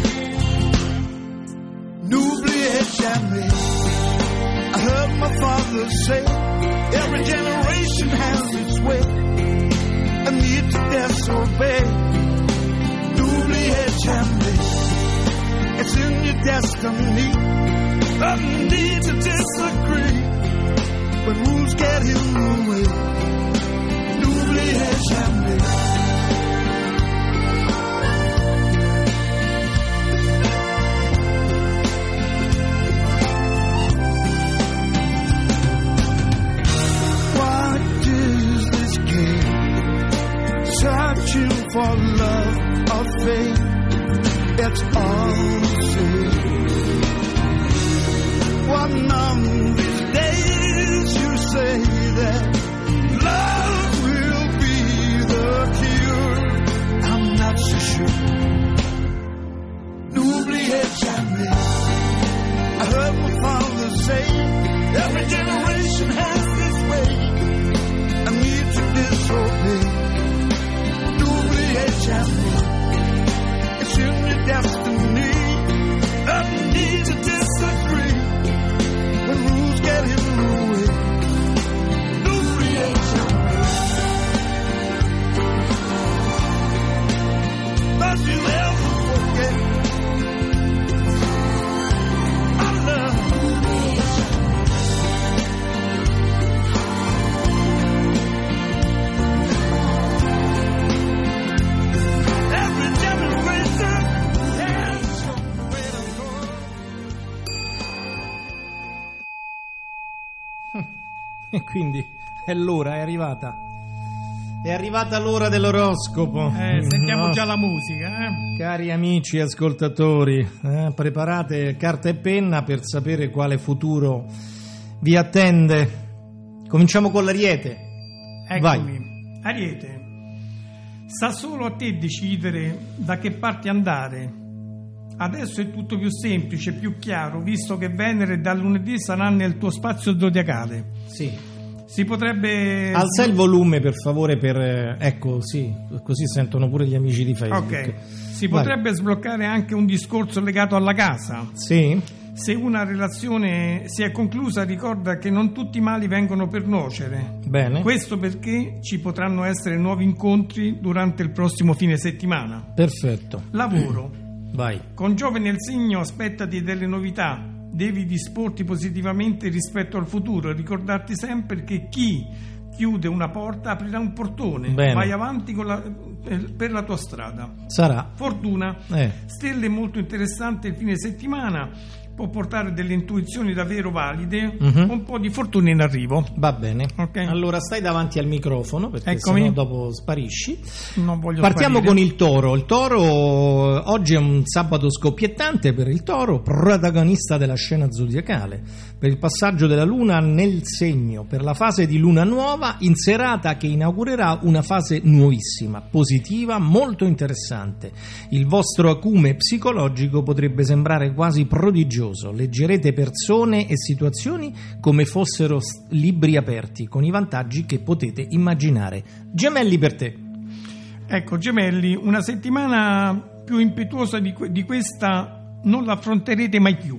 N'oubliez jamais. I heard my father say, every generation has its way. I need to disobey. N'oubliez jamais. It's in your destiny. I need to disagree when rules get in the way. N'oubliez jamais. Why love or fate, it's all the same. One of these days you say that love will be the cure. I'm not so sure. N'oubliez jamais. I heard my father say, every generation has this way. I need to disobey. N'oubliez jamais. It's in your destiny. I need to disagree. When rules get in the way. N'oubliez jamais. Don't you ever forget. E quindi è l'ora, è arrivata. È arrivata l'ora dell'oroscopo. Eh, sentiamo No. già la musica, eh? Cari amici ascoltatori, eh, preparate carta e penna per sapere quale futuro vi attende. Cominciamo con l'Ariete. Eccomi. Vai. Ariete, sta solo a te decidere da che parte andare. Adesso è tutto più semplice, più chiaro, visto che Venere da lunedì sarà nel tuo spazio zodiacale. Sì. Si potrebbe... Alza il volume per favore per... eh, ecco, sì, così sentono pure gli amici di Facebook. Ok. Si Vai. potrebbe sbloccare anche un discorso legato alla casa. Sì? Se una relazione si è conclusa, ricorda che non tutti i mali vengono per nuocere. Bene. Questo perché ci potranno essere nuovi incontri durante il prossimo fine settimana. Perfetto. Lavoro. Vai. Con Giove nel segno aspettati delle novità, devi disporti positivamente rispetto al futuro, ricordarti sempre che chi chiude una porta aprirà un portone. Bene. Vai avanti con la, per la tua strada. Sarà. Fortuna, Eh. stelle molto interessante il fine settimana, può portare delle intuizioni davvero valide, Mhm. un po' di fortuna in arrivo. Va bene. Ok. Allora stai davanti al microfono perché Eccomi. sennò dopo sparisci. Non voglio Partiamo sparire. con il Toro. Il Toro oggi è un sabato scoppiettante per il Toro, protagonista della scena zodiacale, per il passaggio della Luna nel segno, per la fase di Luna nuova in serata che inaugurerà una fase nuovissima, positiva, molto interessante. Il vostro acume psicologico potrebbe sembrare quasi prodigioso. Leggerete persone e situazioni come fossero s- libri aperti, con i vantaggi che potete immaginare. Gemelli per te. Ecco, Gemelli, una settimana più impetuosa di, que- di questa non la affronterete mai più.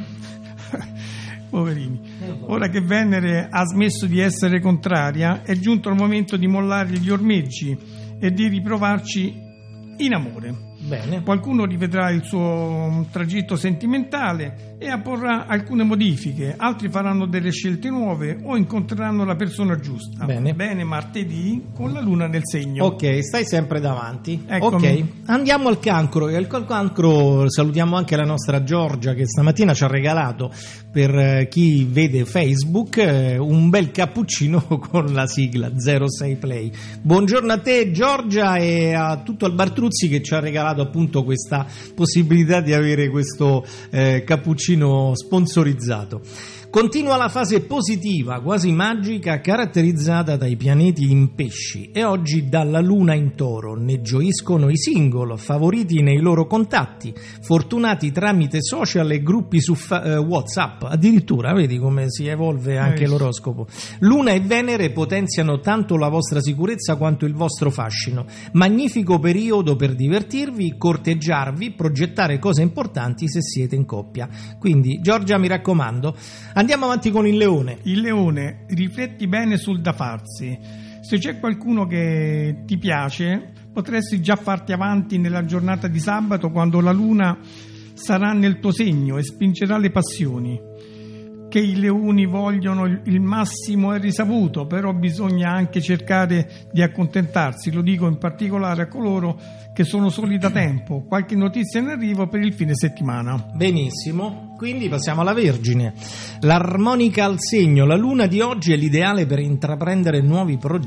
Poverini. Ora che Venere ha smesso di essere contraria, è giunto il momento di mollare gli ormeggi e di riprovarci in amore. Bene. Qualcuno rivedrà il suo tragitto sentimentale e apporrà alcune modifiche, altri faranno delle scelte nuove o incontreranno la persona giusta. Bene. Bene, martedì con la luna nel segno. Ok, stai sempre davanti. Eccomi. Ok, andiamo al cancro. E al cancro salutiamo anche la nostra Giorgia che stamattina ci ha regalato, per eh, chi vede Facebook, eh, un bel cappuccino con la sigla zero sei Play. Buongiorno a te Giorgia e a tutto il Bartruzzi che ci ha regalato appunto questa possibilità di avere questo eh, cappuccino sponsorizzato. Continua la fase positiva, quasi magica, caratterizzata dai pianeti in pesci e oggi dalla luna in toro. Ne gioiscono i single, favoriti nei loro contatti, fortunati tramite social e gruppi su fa- eh, WhatsApp. Addirittura, vedi come si evolve anche Eh, l'oroscopo. Luna e Venere potenziano tanto la vostra sicurezza quanto il vostro fascino. Magnifico periodo per divertirvi, corteggiarvi, progettare cose importanti se siete in coppia. Quindi, Giorgia, mi raccomando, andiamo avanti con il Leone. Il Leone, rifletti bene sul da farsi. Se c'è qualcuno che ti piace, potresti già farti avanti nella giornata di sabato quando la luna sarà nel tuo segno e spingerà le passioni. Che i leoni vogliono il massimo è risaputo, però bisogna anche cercare di accontentarsi, lo dico in particolare a coloro che sono soli da tempo. Qualche notizia in arrivo per il fine settimana. Benissimo, quindi passiamo alla Vergine. L'armonica al segno, la luna di oggi è l'ideale per intraprendere nuovi progetti.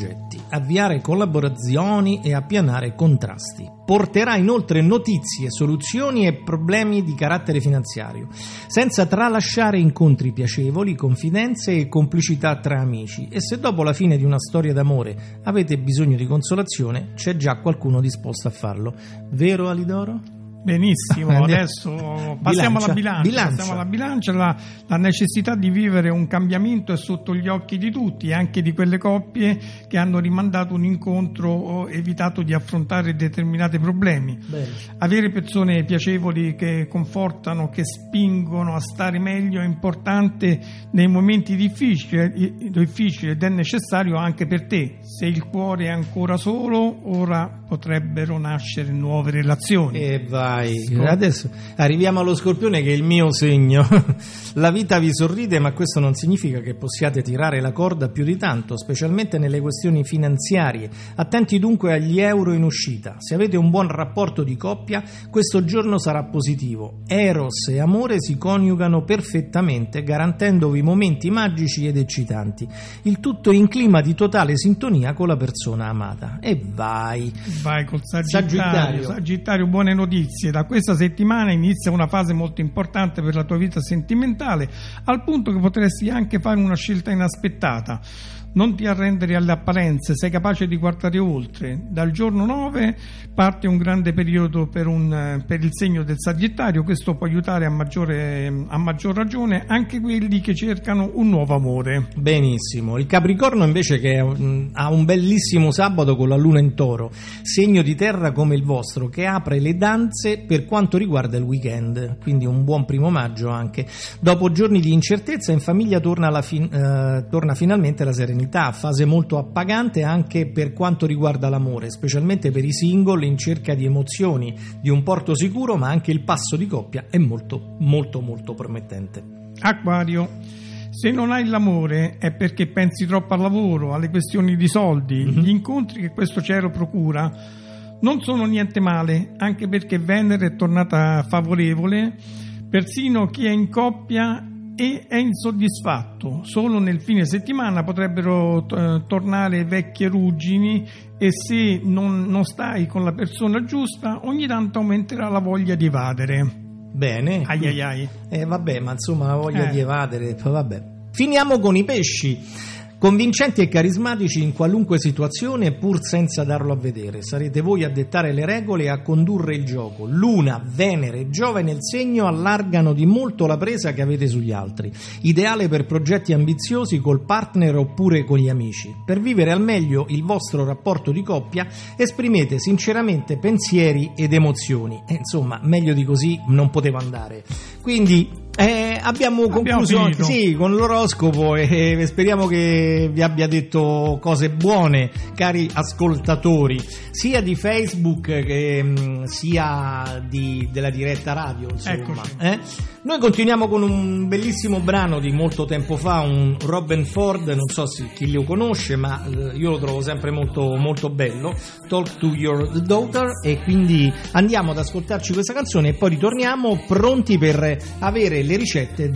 avviare collaborazioni e appianare contrasti. Porterà inoltre notizie, soluzioni e problemi di carattere finanziario, senza tralasciare incontri piacevoli, confidenze e complicità tra amici. E se dopo la fine di una storia d'amore avete bisogno di consolazione, c'è già qualcuno disposto a farlo. Vero, Alidoro? Benissimo, adesso passiamo bilancia, alla bilancia, bilancia. passiamo alla bilancia. La, la necessità di vivere un cambiamento è sotto gli occhi di tutti, anche di quelle coppie che hanno rimandato un incontro o evitato di affrontare determinati problemi. Bene. Avere persone piacevoli che confortano, che spingono a stare meglio è importante nei momenti difficili, difficili ed è necessario anche per te. Se il cuore è ancora solo, ora potrebbero nascere nuove relazioni. E vai. Adesso arriviamo allo Scorpione, che è il mio segno. La vita vi sorride, ma questo non significa che possiate tirare la corda più di tanto, specialmente nelle questioni finanziarie. Attenti dunque agli euro in uscita. Se avete un buon rapporto di coppia, questo giorno sarà positivo. Eros e amore si coniugano perfettamente, garantendovi momenti magici ed eccitanti. Il tutto in clima di totale sintonia con la persona amata. E vai. Vai col Sagittario. Sagittario. Sagittario, buone notizie. Da questa settimana inizia una fase molto importante per la tua vita sentimentale, al punto che potresti anche fare una scelta inaspettata. Non ti arrendere alle apparenze, sei capace di guardare oltre. Dal giorno nove parte un grande periodo per, un, per il segno del Sagittario. Questo può aiutare a, maggiore, a maggior ragione anche quelli che cercano un nuovo amore. Benissimo. Il Capricorno invece, che ha un bellissimo sabato con la luna in Toro, segno di terra come il vostro, che apre le danze per quanto riguarda il weekend, quindi un buon primo maggio anche. Dopo giorni di incertezza in famiglia torna, la fin- eh, torna finalmente la serenità. Fase molto appagante anche per quanto riguarda l'amore, specialmente per i single in cerca di emozioni, di un porto sicuro, ma anche il passo di coppia è molto molto molto promettente. Acquario, se non hai l'amore è perché pensi troppo al lavoro, alle questioni di soldi. Mm-hmm. Gli incontri che questo cielo procura non sono niente male, anche perché Venere è tornata favorevole. Persino chi è in coppia e è insoddisfatto. Solo nel fine settimana potrebbero eh, tornare vecchie ruggini, e se non, non stai con la persona giusta ogni tanto aumenterà la voglia di evadere. Bene. Ai ai ai. Eh vabbè, ma insomma la voglia eh. di evadere, vabbè. Finiamo con i pesci. Convincenti e carismatici in qualunque situazione, pur senza darlo a vedere. Sarete voi a dettare le regole e a condurre il gioco. Luna, Venere e Giove nel segno allargano di molto la presa che avete sugli altri. Ideale per progetti ambiziosi col partner oppure con gli amici. Per vivere al meglio il vostro rapporto di coppia, esprimete sinceramente pensieri ed emozioni. E insomma, meglio di così non poteva andare. Quindi Eh, abbiamo concluso anche, sì, con l'oroscopo, e, e speriamo che vi abbia detto cose buone, cari ascoltatori, sia di Facebook che mh, sia di, della diretta radio, insomma. Eh? Noi continuiamo con un bellissimo brano di molto tempo fa, un Robin Ford, non so se chi lo conosce, ma eh, io lo trovo sempre molto, molto bello, Talk to Your Daughter, e quindi andiamo ad ascoltarci questa canzone e poi ritorniamo pronti per avere le ricette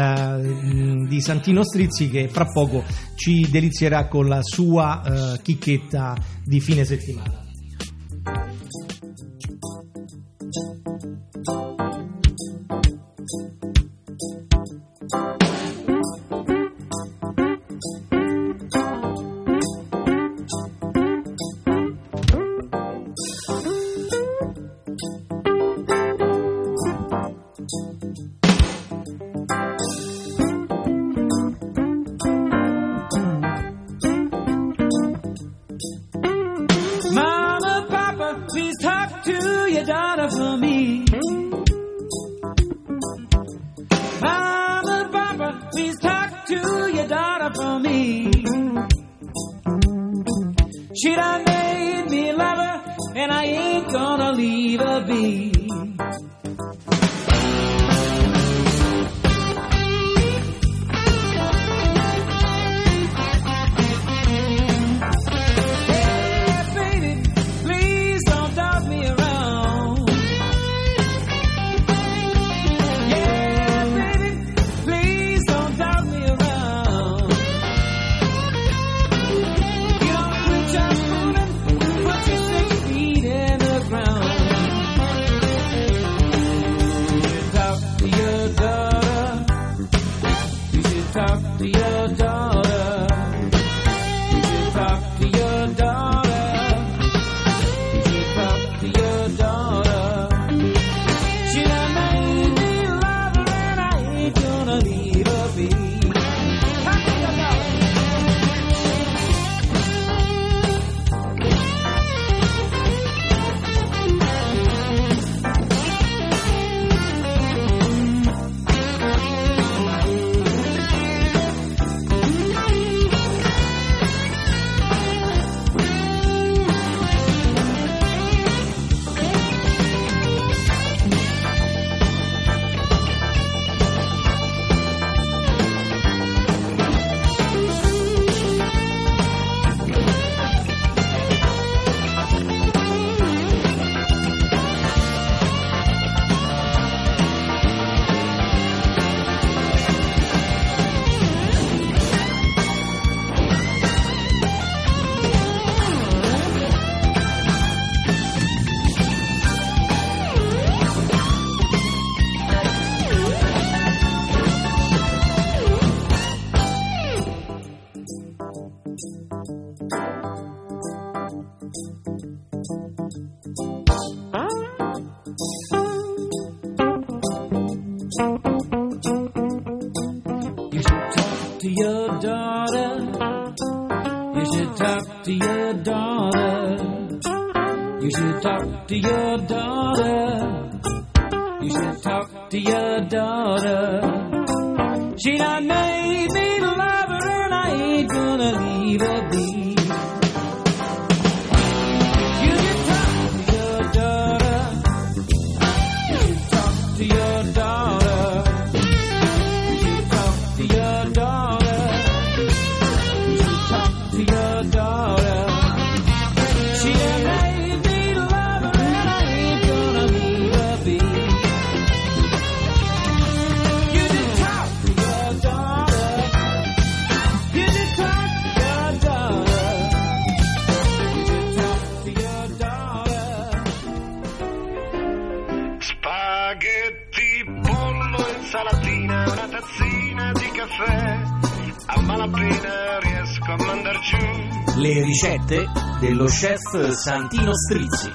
del, di Santino Strizzi, che fra poco ci delizierà con la sua uh, chicchetta di fine settimana. For me, Mama, Papa, please talk to your daughter for me. She done made me love her, and I ain't gonna leave her be. Try to your daughter. You should talk to your daughter. You should talk to your daughter. She done made me love her and I ain't gonna leave her be. You should talk to your daughter. You should talk to your daughter. You should talk to your daughter. You should talk to your daughter. She done made me love her and I ain't gonna leave her be. You should talk to your daughter. You should talk to your daughter. You should talk to your daughter. Spaghetti, pollo, insalatina, una tazzina di caffè. A malapena riesco a mandar giù. Le ricette dello chef Santino Strizzi.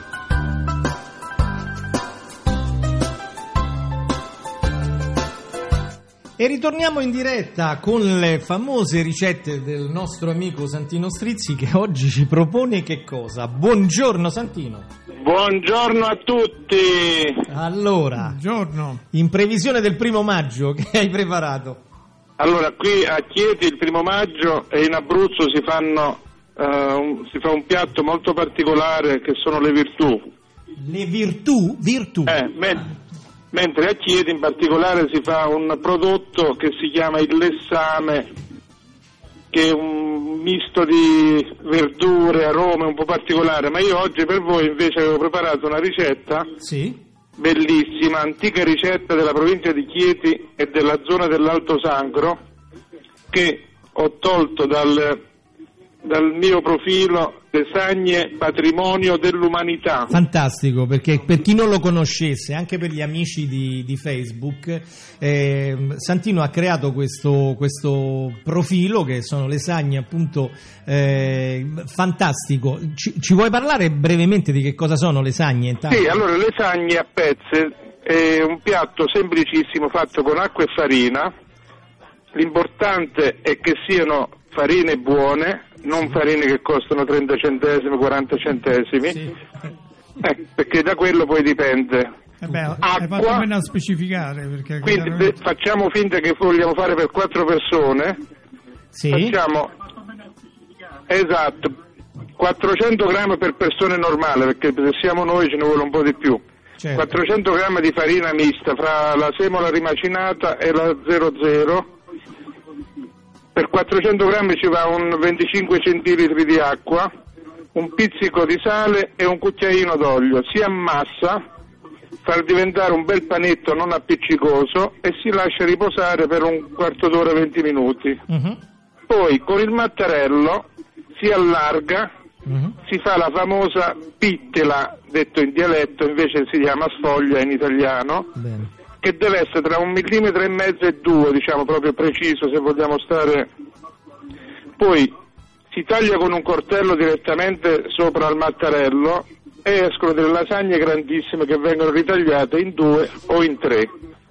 E ritorniamo in diretta con le famose ricette del nostro amico Santino Strizzi, che oggi ci propone che cosa? Buongiorno Santino. Buongiorno a tutti. Allora, Buongiorno. in previsione del primo maggio, che hai preparato? Allora, qui a Chieti il primo maggio e in Abruzzo si fanno eh, un, si fa un piatto molto particolare che sono le virtù. Le virtù? Virtù. Eh, men- mentre a Chieti in particolare si fa un prodotto che si chiama il lessame, che è un misto di verdure, arome un po' particolare, ma io oggi per voi invece avevo preparato una ricetta Sì. bellissima, antica ricetta della provincia di Chieti e della zona dell'Alto Sangro, che ho tolto dal, dal mio profilo Lasagne Patrimonio dell'Umanità. Fantastico, perché per chi non lo conoscesse, anche per gli amici di, di Facebook, eh, Santino ha creato questo, questo profilo che sono lasagne appunto eh, fantastico. Ci, ci vuoi parlare brevemente di che cosa sono le lasagne? Intanto? Sì, allora le lasagne a pezze è un piatto semplicissimo fatto con acqua e farina. L'importante è che siano farine buone, non sì. farine che costano trenta centesimi, quaranta centesimi, Sì. eh, perché da quello poi dipende. Eh beh, hai Acqua. fatto bene a specificare, perché Quindi chiaramente- se facciamo finta che vogliamo fare per quattro persone, Sì. facciamo esatto quattrocento grammi per persone normale, perché se siamo noi ce ne vuole un po' di più. Certo. quattrocento grammi di farina mista fra la semola rimacinata e la zero zero. Per quattrocento grammi ci va un venticinque centilitri di acqua, un pizzico di sale e un cucchiaino d'olio. Si ammassa, far diventare un bel panetto non appiccicoso e si lascia riposare per un quarto d'ora, venti minuti. Mhm. Poi con il mattarello si allarga, Mhm. si fa la famosa pittela, detto in dialetto, invece si chiama sfoglia in italiano, Bene. che deve essere tra un millimetro e mezzo e due, diciamo proprio preciso se vogliamo stare. Poi si taglia con un coltello direttamente sopra al mattarello e escono delle lasagne grandissime che vengono ritagliate in due o in tre.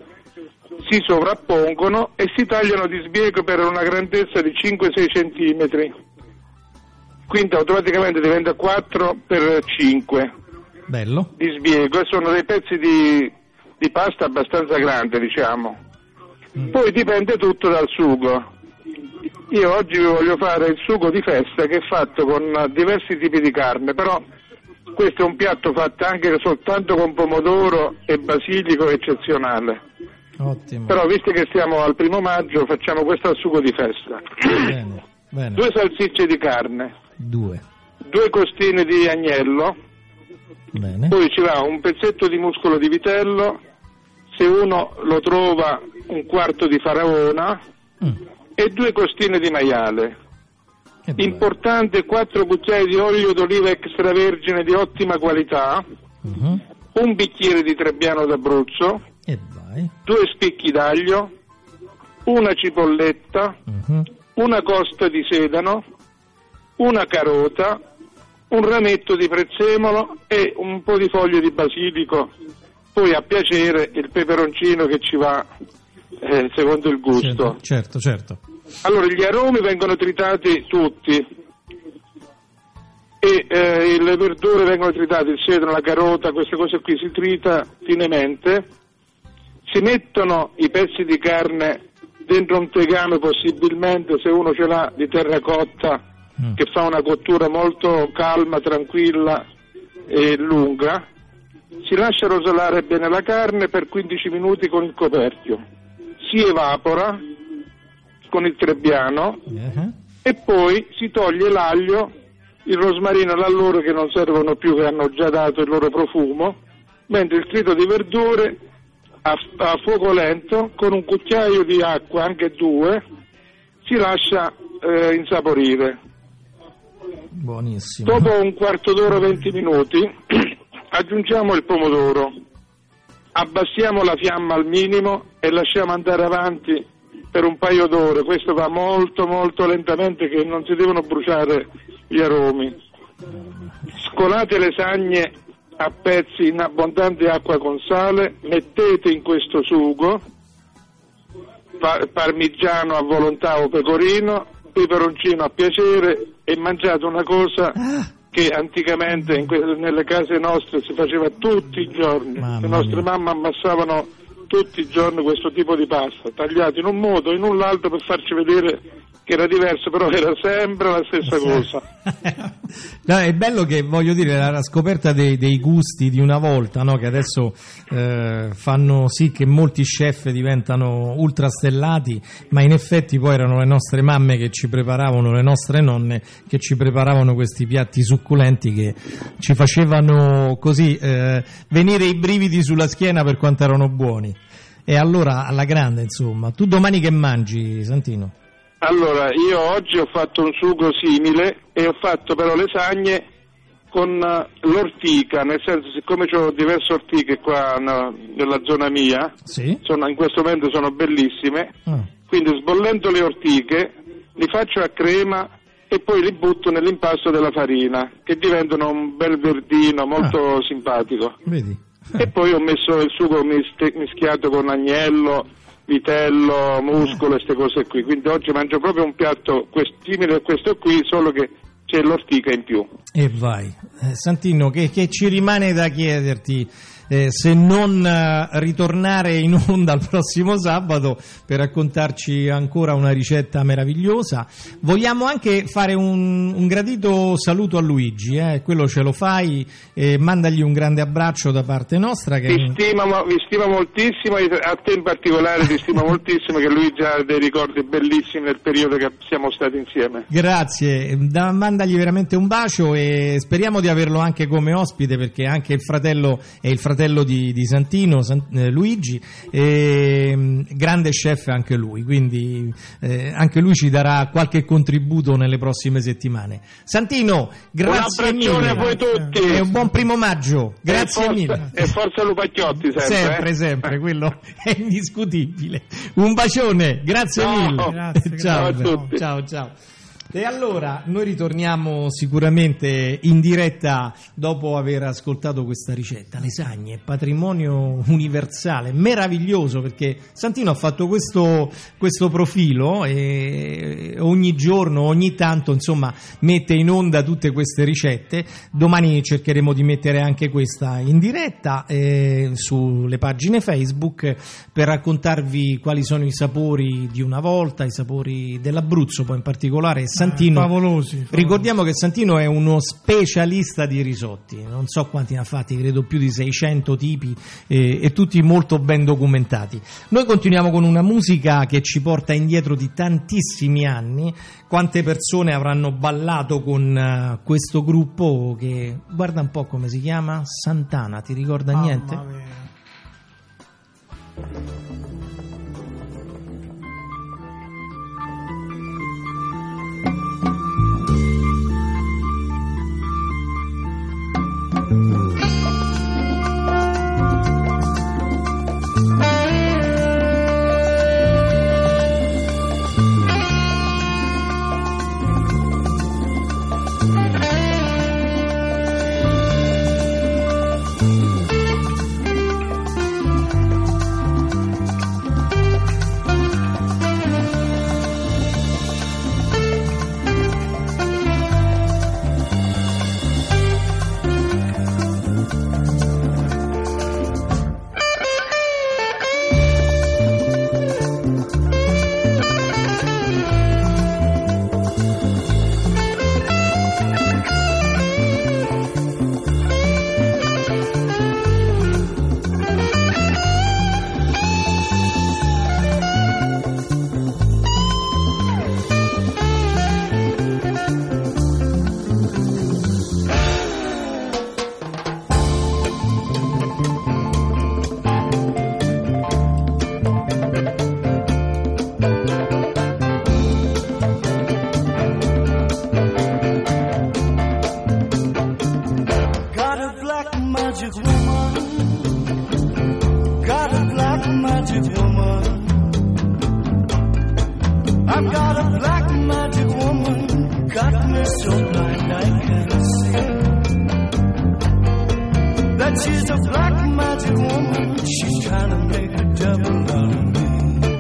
Si sovrappongono e si tagliano di sbiego per una grandezza di cinque sei centimetri. Quindi automaticamente diventa quattro per cinque Bello. di sbiego e sono dei pezzi di di pasta abbastanza grande, diciamo. Poi dipende tutto dal sugo. Io oggi vi voglio fare il sugo di festa, che è fatto con diversi tipi di carne, però questo è un piatto fatto anche soltanto con pomodoro e basilico eccezionale. Ottimo. Però visto che siamo al primo maggio facciamo questo al sugo di festa. Bene. Bene. Due salsicce di carne, Due. due costine di agnello, Bene. poi ci va un pezzetto di muscolo di vitello, se uno lo trova un quarto di faraona Mm. e due costine di maiale. E due. Importante, quattro cucchiai di olio d'oliva extravergine di ottima qualità, Mhm. un bicchiere di Trebbiano d'Abruzzo, E vai. due spicchi d'aglio, una cipolletta, Mhm. una costa di sedano, una carota, un rametto di prezzemolo e un po' di foglie di basilico, poi a piacere il peperoncino che ci va eh, secondo il gusto. Certo, certo, certo. Allora gli aromi vengono tritati tutti, e eh, le verdure vengono tritate, il sedano, la carota, queste cose qui si trita finemente, si mettono i pezzi di carne dentro un tegame, possibilmente, se uno ce l'ha, di terracotta, mm. che fa una cottura molto calma, tranquilla e lunga. Si lascia rosolare bene la carne per quindici minuti con il coperchio, si evapora con il trebbiano uh-huh. e poi si toglie l'aglio, il rosmarino e l'alloro che non servono più, che hanno già dato il loro profumo, mentre il trito di verdure a, a fuoco lento, con un cucchiaio di acqua, anche due, si lascia eh, insaporire. Buonissimo. Dopo un quarto d'ora, venti minuti, aggiungiamo il pomodoro, abbassiamo la fiamma al minimo e lasciamo andare avanti per un paio d'ore. Questo va molto molto lentamente, che non si devono bruciare gli aromi. Scolate le lasagne a pezzi in abbondante acqua con sale, mettete in questo sugo par- parmigiano a volontà o pecorino, peperoncino a piacere, e mangiate una cosa che anticamente in que- nelle case nostre si faceva tutti i giorni. Le nostre mamme ammassavano tutti i giorni questo tipo di pasta, tagliato in un modo, in un l'altro, per farci vedere che era diverso, però era sempre la stessa cosa. No, è bello che, voglio dire, la scoperta dei, dei gusti di una volta, no? Che adesso eh, fanno sì che molti chef diventano ultrastellati, ma in effetti poi erano le nostre mamme che ci preparavano, le nostre nonne che ci preparavano questi piatti succulenti che ci facevano così eh, venire i brividi sulla schiena per quanto erano buoni. E allora, alla grande, insomma. Tu domani che mangi, Santino? Allora, io oggi ho fatto un sugo simile e ho fatto però lasagne con l'ortica, nel senso, siccome ho diverse ortiche qua no, nella zona mia, sì? sono, in questo momento sono bellissime, ah. quindi sbollento le ortiche, li faccio a crema e poi li butto nell'impasto della farina, che diventano un bel verdino molto ah. simpatico. Vedi? E poi ho messo il sugo mischiato con agnello, vitello, muscolo e queste cose qui, quindi oggi mangio proprio un piatto simile a questo qui, solo che c'è l'ortica in più. E vai. Eh, Santino, che, che ci rimane da chiederti, eh, se non eh, ritornare in onda il prossimo sabato per raccontarci ancora una ricetta meravigliosa. Vogliamo anche fare un, un gradito saluto a Luigi, eh? Quello ce lo fai, eh, mandagli un grande abbraccio da parte nostra. Che... Vi, stima, vi stima moltissimo, a te in particolare ti stimo moltissimo, che Luigi ha dei ricordi bellissimi nel periodo che siamo stati insieme. Grazie, da, mandagli veramente un bacio e speriamo di averlo anche come ospite, perché anche il fratello è il fratello Di, di Santino, San, eh, Luigi, eh, grande chef anche lui, quindi eh, anche lui ci darà qualche contributo nelle prossime settimane. Santino, grazie mille. A voi tutti. E un buon primo maggio, grazie e forza, mille. E forza Lupacchiotti sempre. Sempre, eh? sempre, quello è indiscutibile. Un bacione, grazie no, mille. Grazie, ciao, grazie a tutti. ciao, ciao. E allora noi ritorniamo sicuramente in diretta dopo aver ascoltato questa ricetta. Lasagne, patrimonio universale, meraviglioso, perché Santino ha fatto questo, questo profilo e ogni giorno, ogni tanto, insomma, mette in onda tutte queste ricette. Domani cercheremo di mettere anche questa in diretta eh, sulle pagine Facebook per raccontarvi quali sono i sapori di una volta, i sapori dell'Abruzzo, poi in particolare Santino. Ah, favolosi, favolosi. Ricordiamo che Santino è uno specialista di risotti, non so quanti ne ha fatti, credo più di seicento tipi eh, e tutti molto ben documentati. Noi continuiamo con una musica che ci porta indietro di tantissimi anni. Quante persone avranno ballato con uh, questo gruppo che, guarda un po' come si chiama, Santana, ti ricorda Mamma niente? Mia. got a black magic woman. I've got a black magic woman, got me so blind I can't see. That she's a black magic woman, she's trying to make a devil out of me.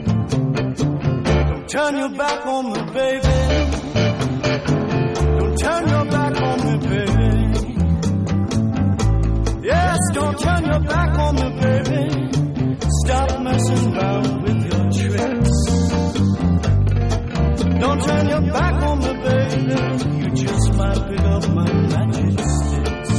Don't turn your back on me, baby. Don't turn your back on me, baby. Yes, don't turn your back on me, baby. Stop messing around with your tricks. Don't turn your back on me, baby. You just might pick up my magic sticks.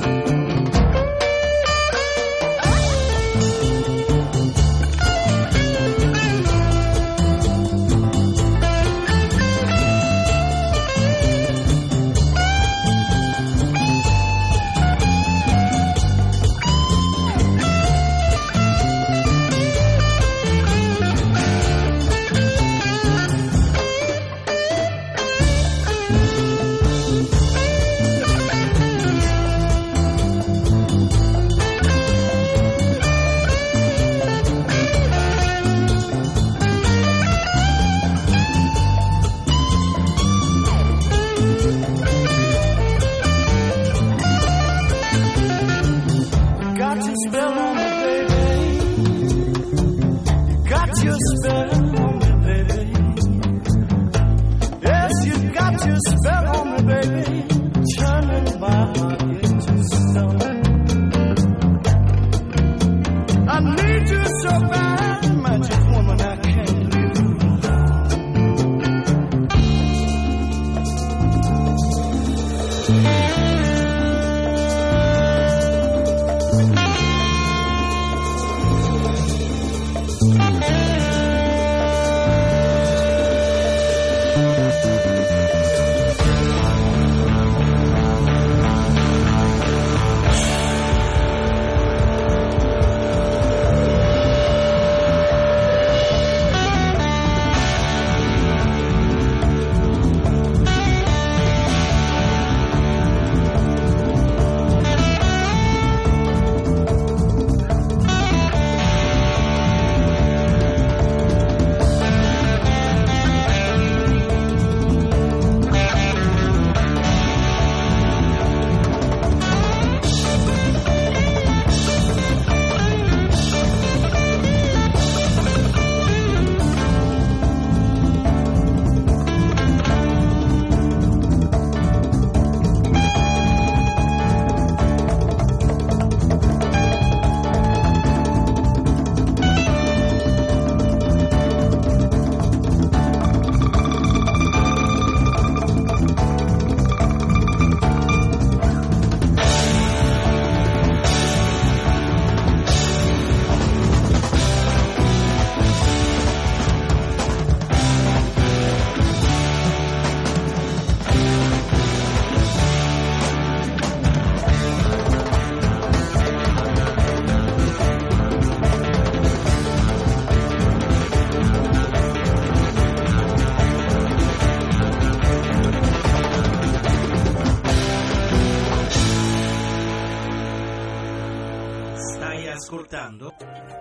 Ascoltando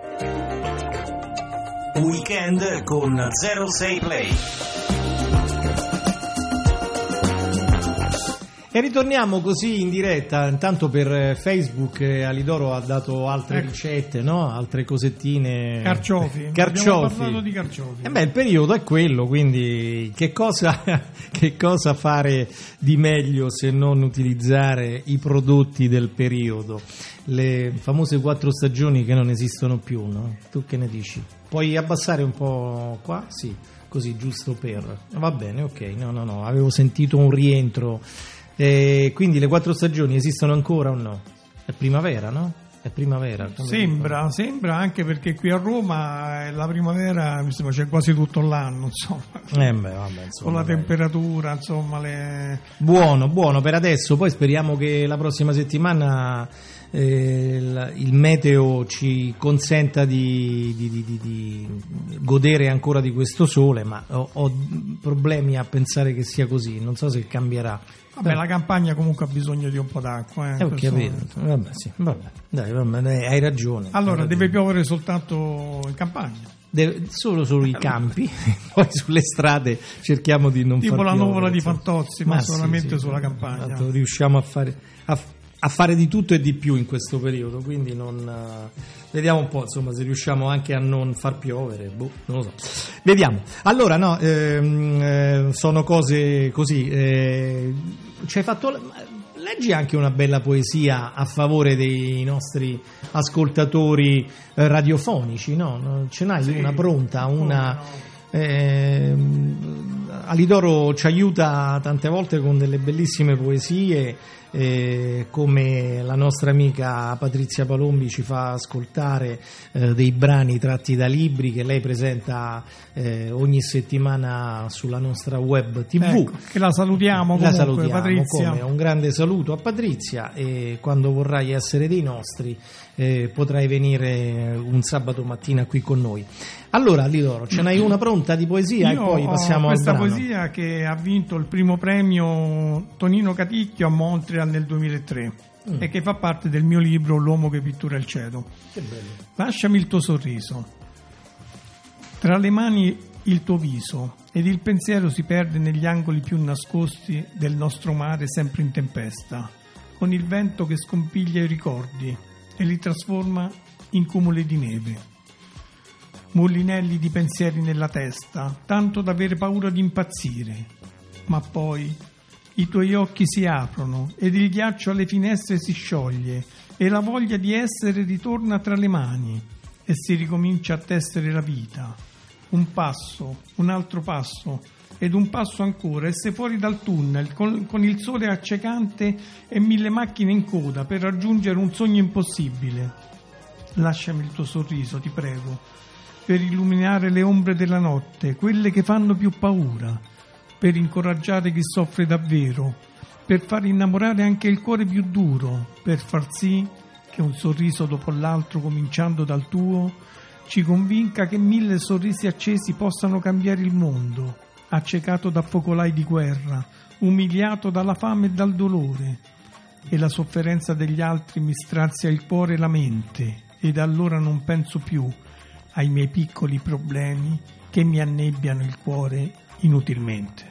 Weekend con zero sei Play. E ritorniamo così in diretta, intanto per Facebook Alidoro ha dato altre ecco. ricette, no? Altre cosettine. Carciofi. Carciofi. Abbiamo parlato di carciofi. Eh beh, il periodo è quello, quindi che cosa, che cosa fare di meglio se non utilizzare i prodotti del periodo? Le famose quattro stagioni che non esistono più, no? Tu che ne dici? Puoi abbassare un po' qua? Sì, così giusto per... Va bene, ok, no, no, no, avevo sentito un rientro. E quindi le quattro stagioni esistono ancora o no? È primavera, no? È primavera. Sembra, sembra anche perché qui a Roma la primavera insomma, c'è quasi tutto l'anno, insomma. Eh beh, vabbè, insomma, con la dai. temperatura, insomma, le... Buono, buono per adesso, poi speriamo che la prossima settimana eh, il, il meteo ci consenta di, di, di, di, di godere ancora di questo sole, ma ho, ho problemi a pensare che sia così, non so se cambierà. Vabbè, la campagna comunque ha bisogno di un po' d'acqua. Eh, eh, ho capito. Vabbè, sì, vabbè. Dai, vabbè, hai ragione. Allora, hai deve ragione. piovere soltanto in campagna. Deve, solo sui campi, poi sulle strade cerchiamo di non tipo far la piovere, nuvola di insomma. Fantozzi, ma, ma solamente sì, sì, sulla campagna. Tanto riusciamo a fare, a, a fare di tutto e di più in questo periodo, quindi non, uh, vediamo un po', insomma, se riusciamo anche a non far piovere, boh, non lo so. Vediamo. Allora, no, ehm, eh, sono cose così. Eh, ci hai fatto... Leggi anche una bella poesia a favore dei nostri ascoltatori eh, radiofonici, no? Ce n'hai sì, una pronta, una... Eh, Alidoro ci aiuta tante volte con delle bellissime poesie, eh, come la nostra amica Patrizia Palombi ci fa ascoltare eh, dei brani tratti da libri che lei presenta eh, ogni settimana sulla nostra web tivù. Ecco, che la salutiamo comunque, la salutiamo, Patrizia. Come un grande saluto a Patrizia, e quando vorrai essere dei nostri eh, potrai venire un sabato mattina qui con noi. Allora, Alidoro, ce n'hai una pronta di poesia? Io e poi passiamo al brano. questa poesia che ha vinto il primo premio Tonino Caticchio a Montreal nel duemilatré mm. e che fa parte del mio libro L'uomo che pittura il cielo. Che bello. Lasciami il tuo sorriso, tra le mani il tuo viso, ed il pensiero si perde negli angoli più nascosti del nostro mare sempre in tempesta, con il vento che scompiglia i ricordi e li trasforma in cumuli di neve. Mullinelli di pensieri nella testa, tanto da avere paura di impazzire. Ma poi i tuoi occhi si aprono ed il ghiaccio alle finestre si scioglie e la voglia di essere ritorna tra le mani e si ricomincia a tessere la vita. Un passo, un altro passo ed un passo ancora, e sei fuori dal tunnel con, con il sole accecante e mille macchine in coda per raggiungere un sogno impossibile. Lasciami il tuo sorriso, ti prego, per illuminare le ombre della notte, quelle che fanno più paura, per incoraggiare chi soffre davvero, per far innamorare anche il cuore più duro, per far sì che un sorriso dopo l'altro, cominciando dal tuo, ci convinca che mille sorrisi accesi possano cambiare il mondo, accecato da focolai di guerra, umiliato dalla fame e dal dolore, e la sofferenza degli altri mi strazia il cuore e la mente, ed allora non penso più ai miei piccoli problemi che mi annebbiano il cuore inutilmente.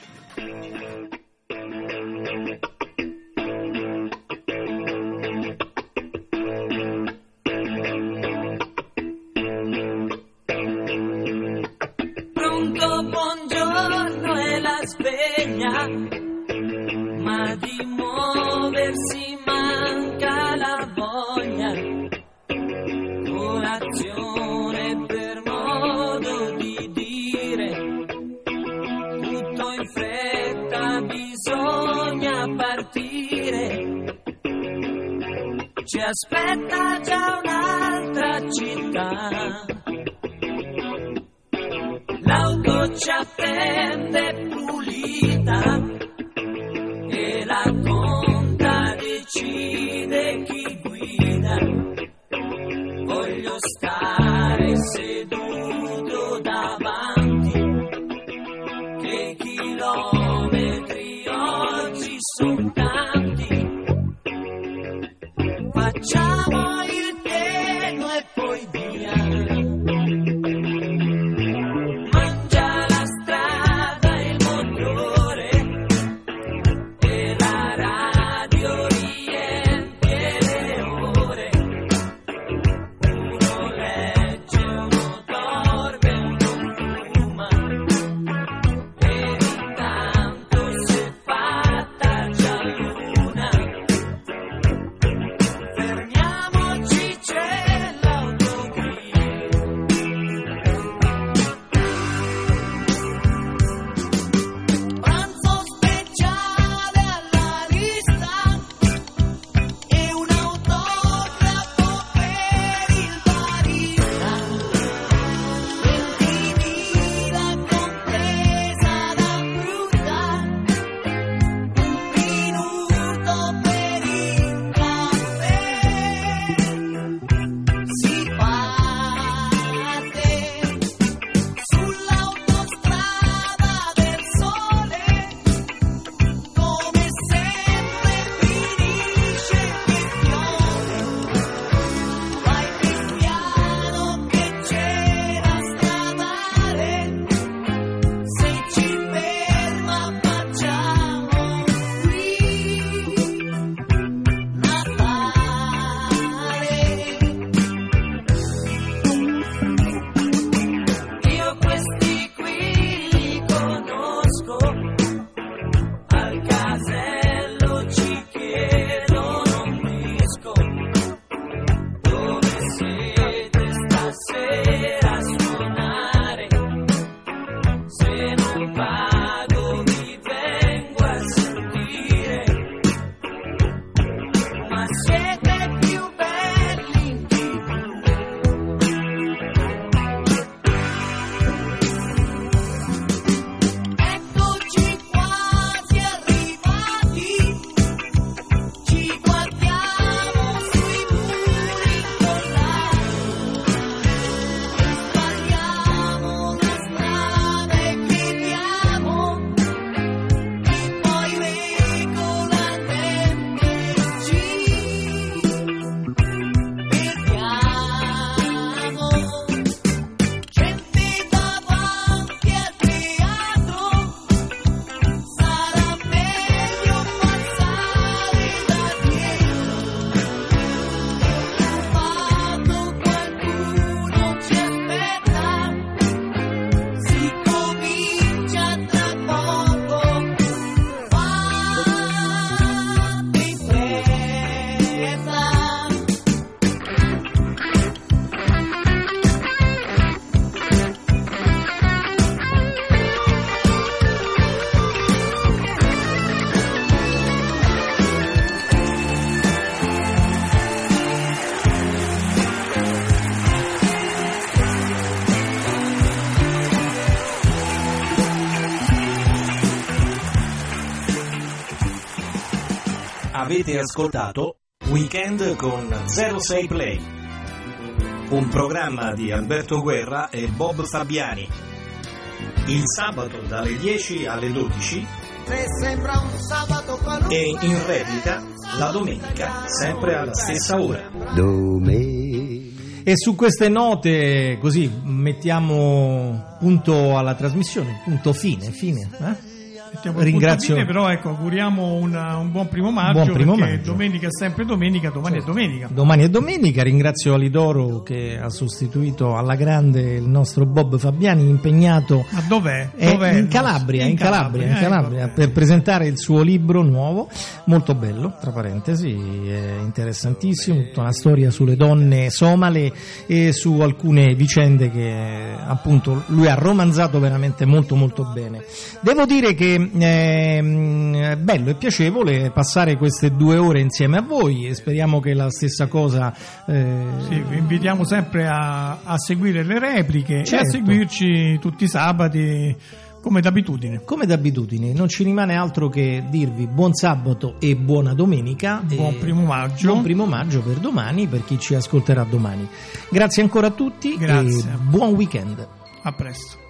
Pronto, buongiorno, è la sveglia, ma di muoversi manca la voglia. Colazione per modo di dire, tutto in fretta bisogna partire. Ci aspetta già un'altra città, l'auto ci attende pulita e la conta decide chi guida. Voglio stare seduto davanti, che chilometri oggi sono tanti. Facciamo il pieno e poi via. Mangia la strada il motore e la radio riempie le ore. Uno legge, uno Avete ascoltato Weekend con zero sei Play, un programma di Alberto Guerra e Bob Fabiani. Il sabato dalle dieci alle dodici e in replica la domenica sempre alla stessa ora. E su queste note così mettiamo punto alla trasmissione, punto fine, fine, eh? Ringrazio, fine, però ecco, auguriamo una, un buon primo maggio, buon primo perché maggio. Domenica è sempre domenica, domani certo. è domenica. Domani è domenica, ringrazio Alidoro che ha sostituito alla grande il nostro Bob Fabiani, impegnato Ma dov'è? È dov'è in Calabria, in, in Calabria, Calabria, in Calabria ecco. per presentare il suo libro nuovo, molto bello, tra parentesi, è interessantissimo, tutta una storia sulle donne somale e su alcune vicende che appunto lui ha romanzato veramente molto molto bene. Devo dire che è bello e piacevole passare queste due ore insieme a voi e speriamo che la stessa cosa eh... sì, vi invitiamo sempre a, a seguire le repliche certo. e a seguirci tutti i sabati come d'abitudine come d'abitudine. Non ci rimane altro che dirvi buon sabato e buona domenica, buon e primo maggio buon primo maggio per domani, per chi ci ascolterà domani. Grazie ancora a tutti. Grazie. E buon weekend, a presto.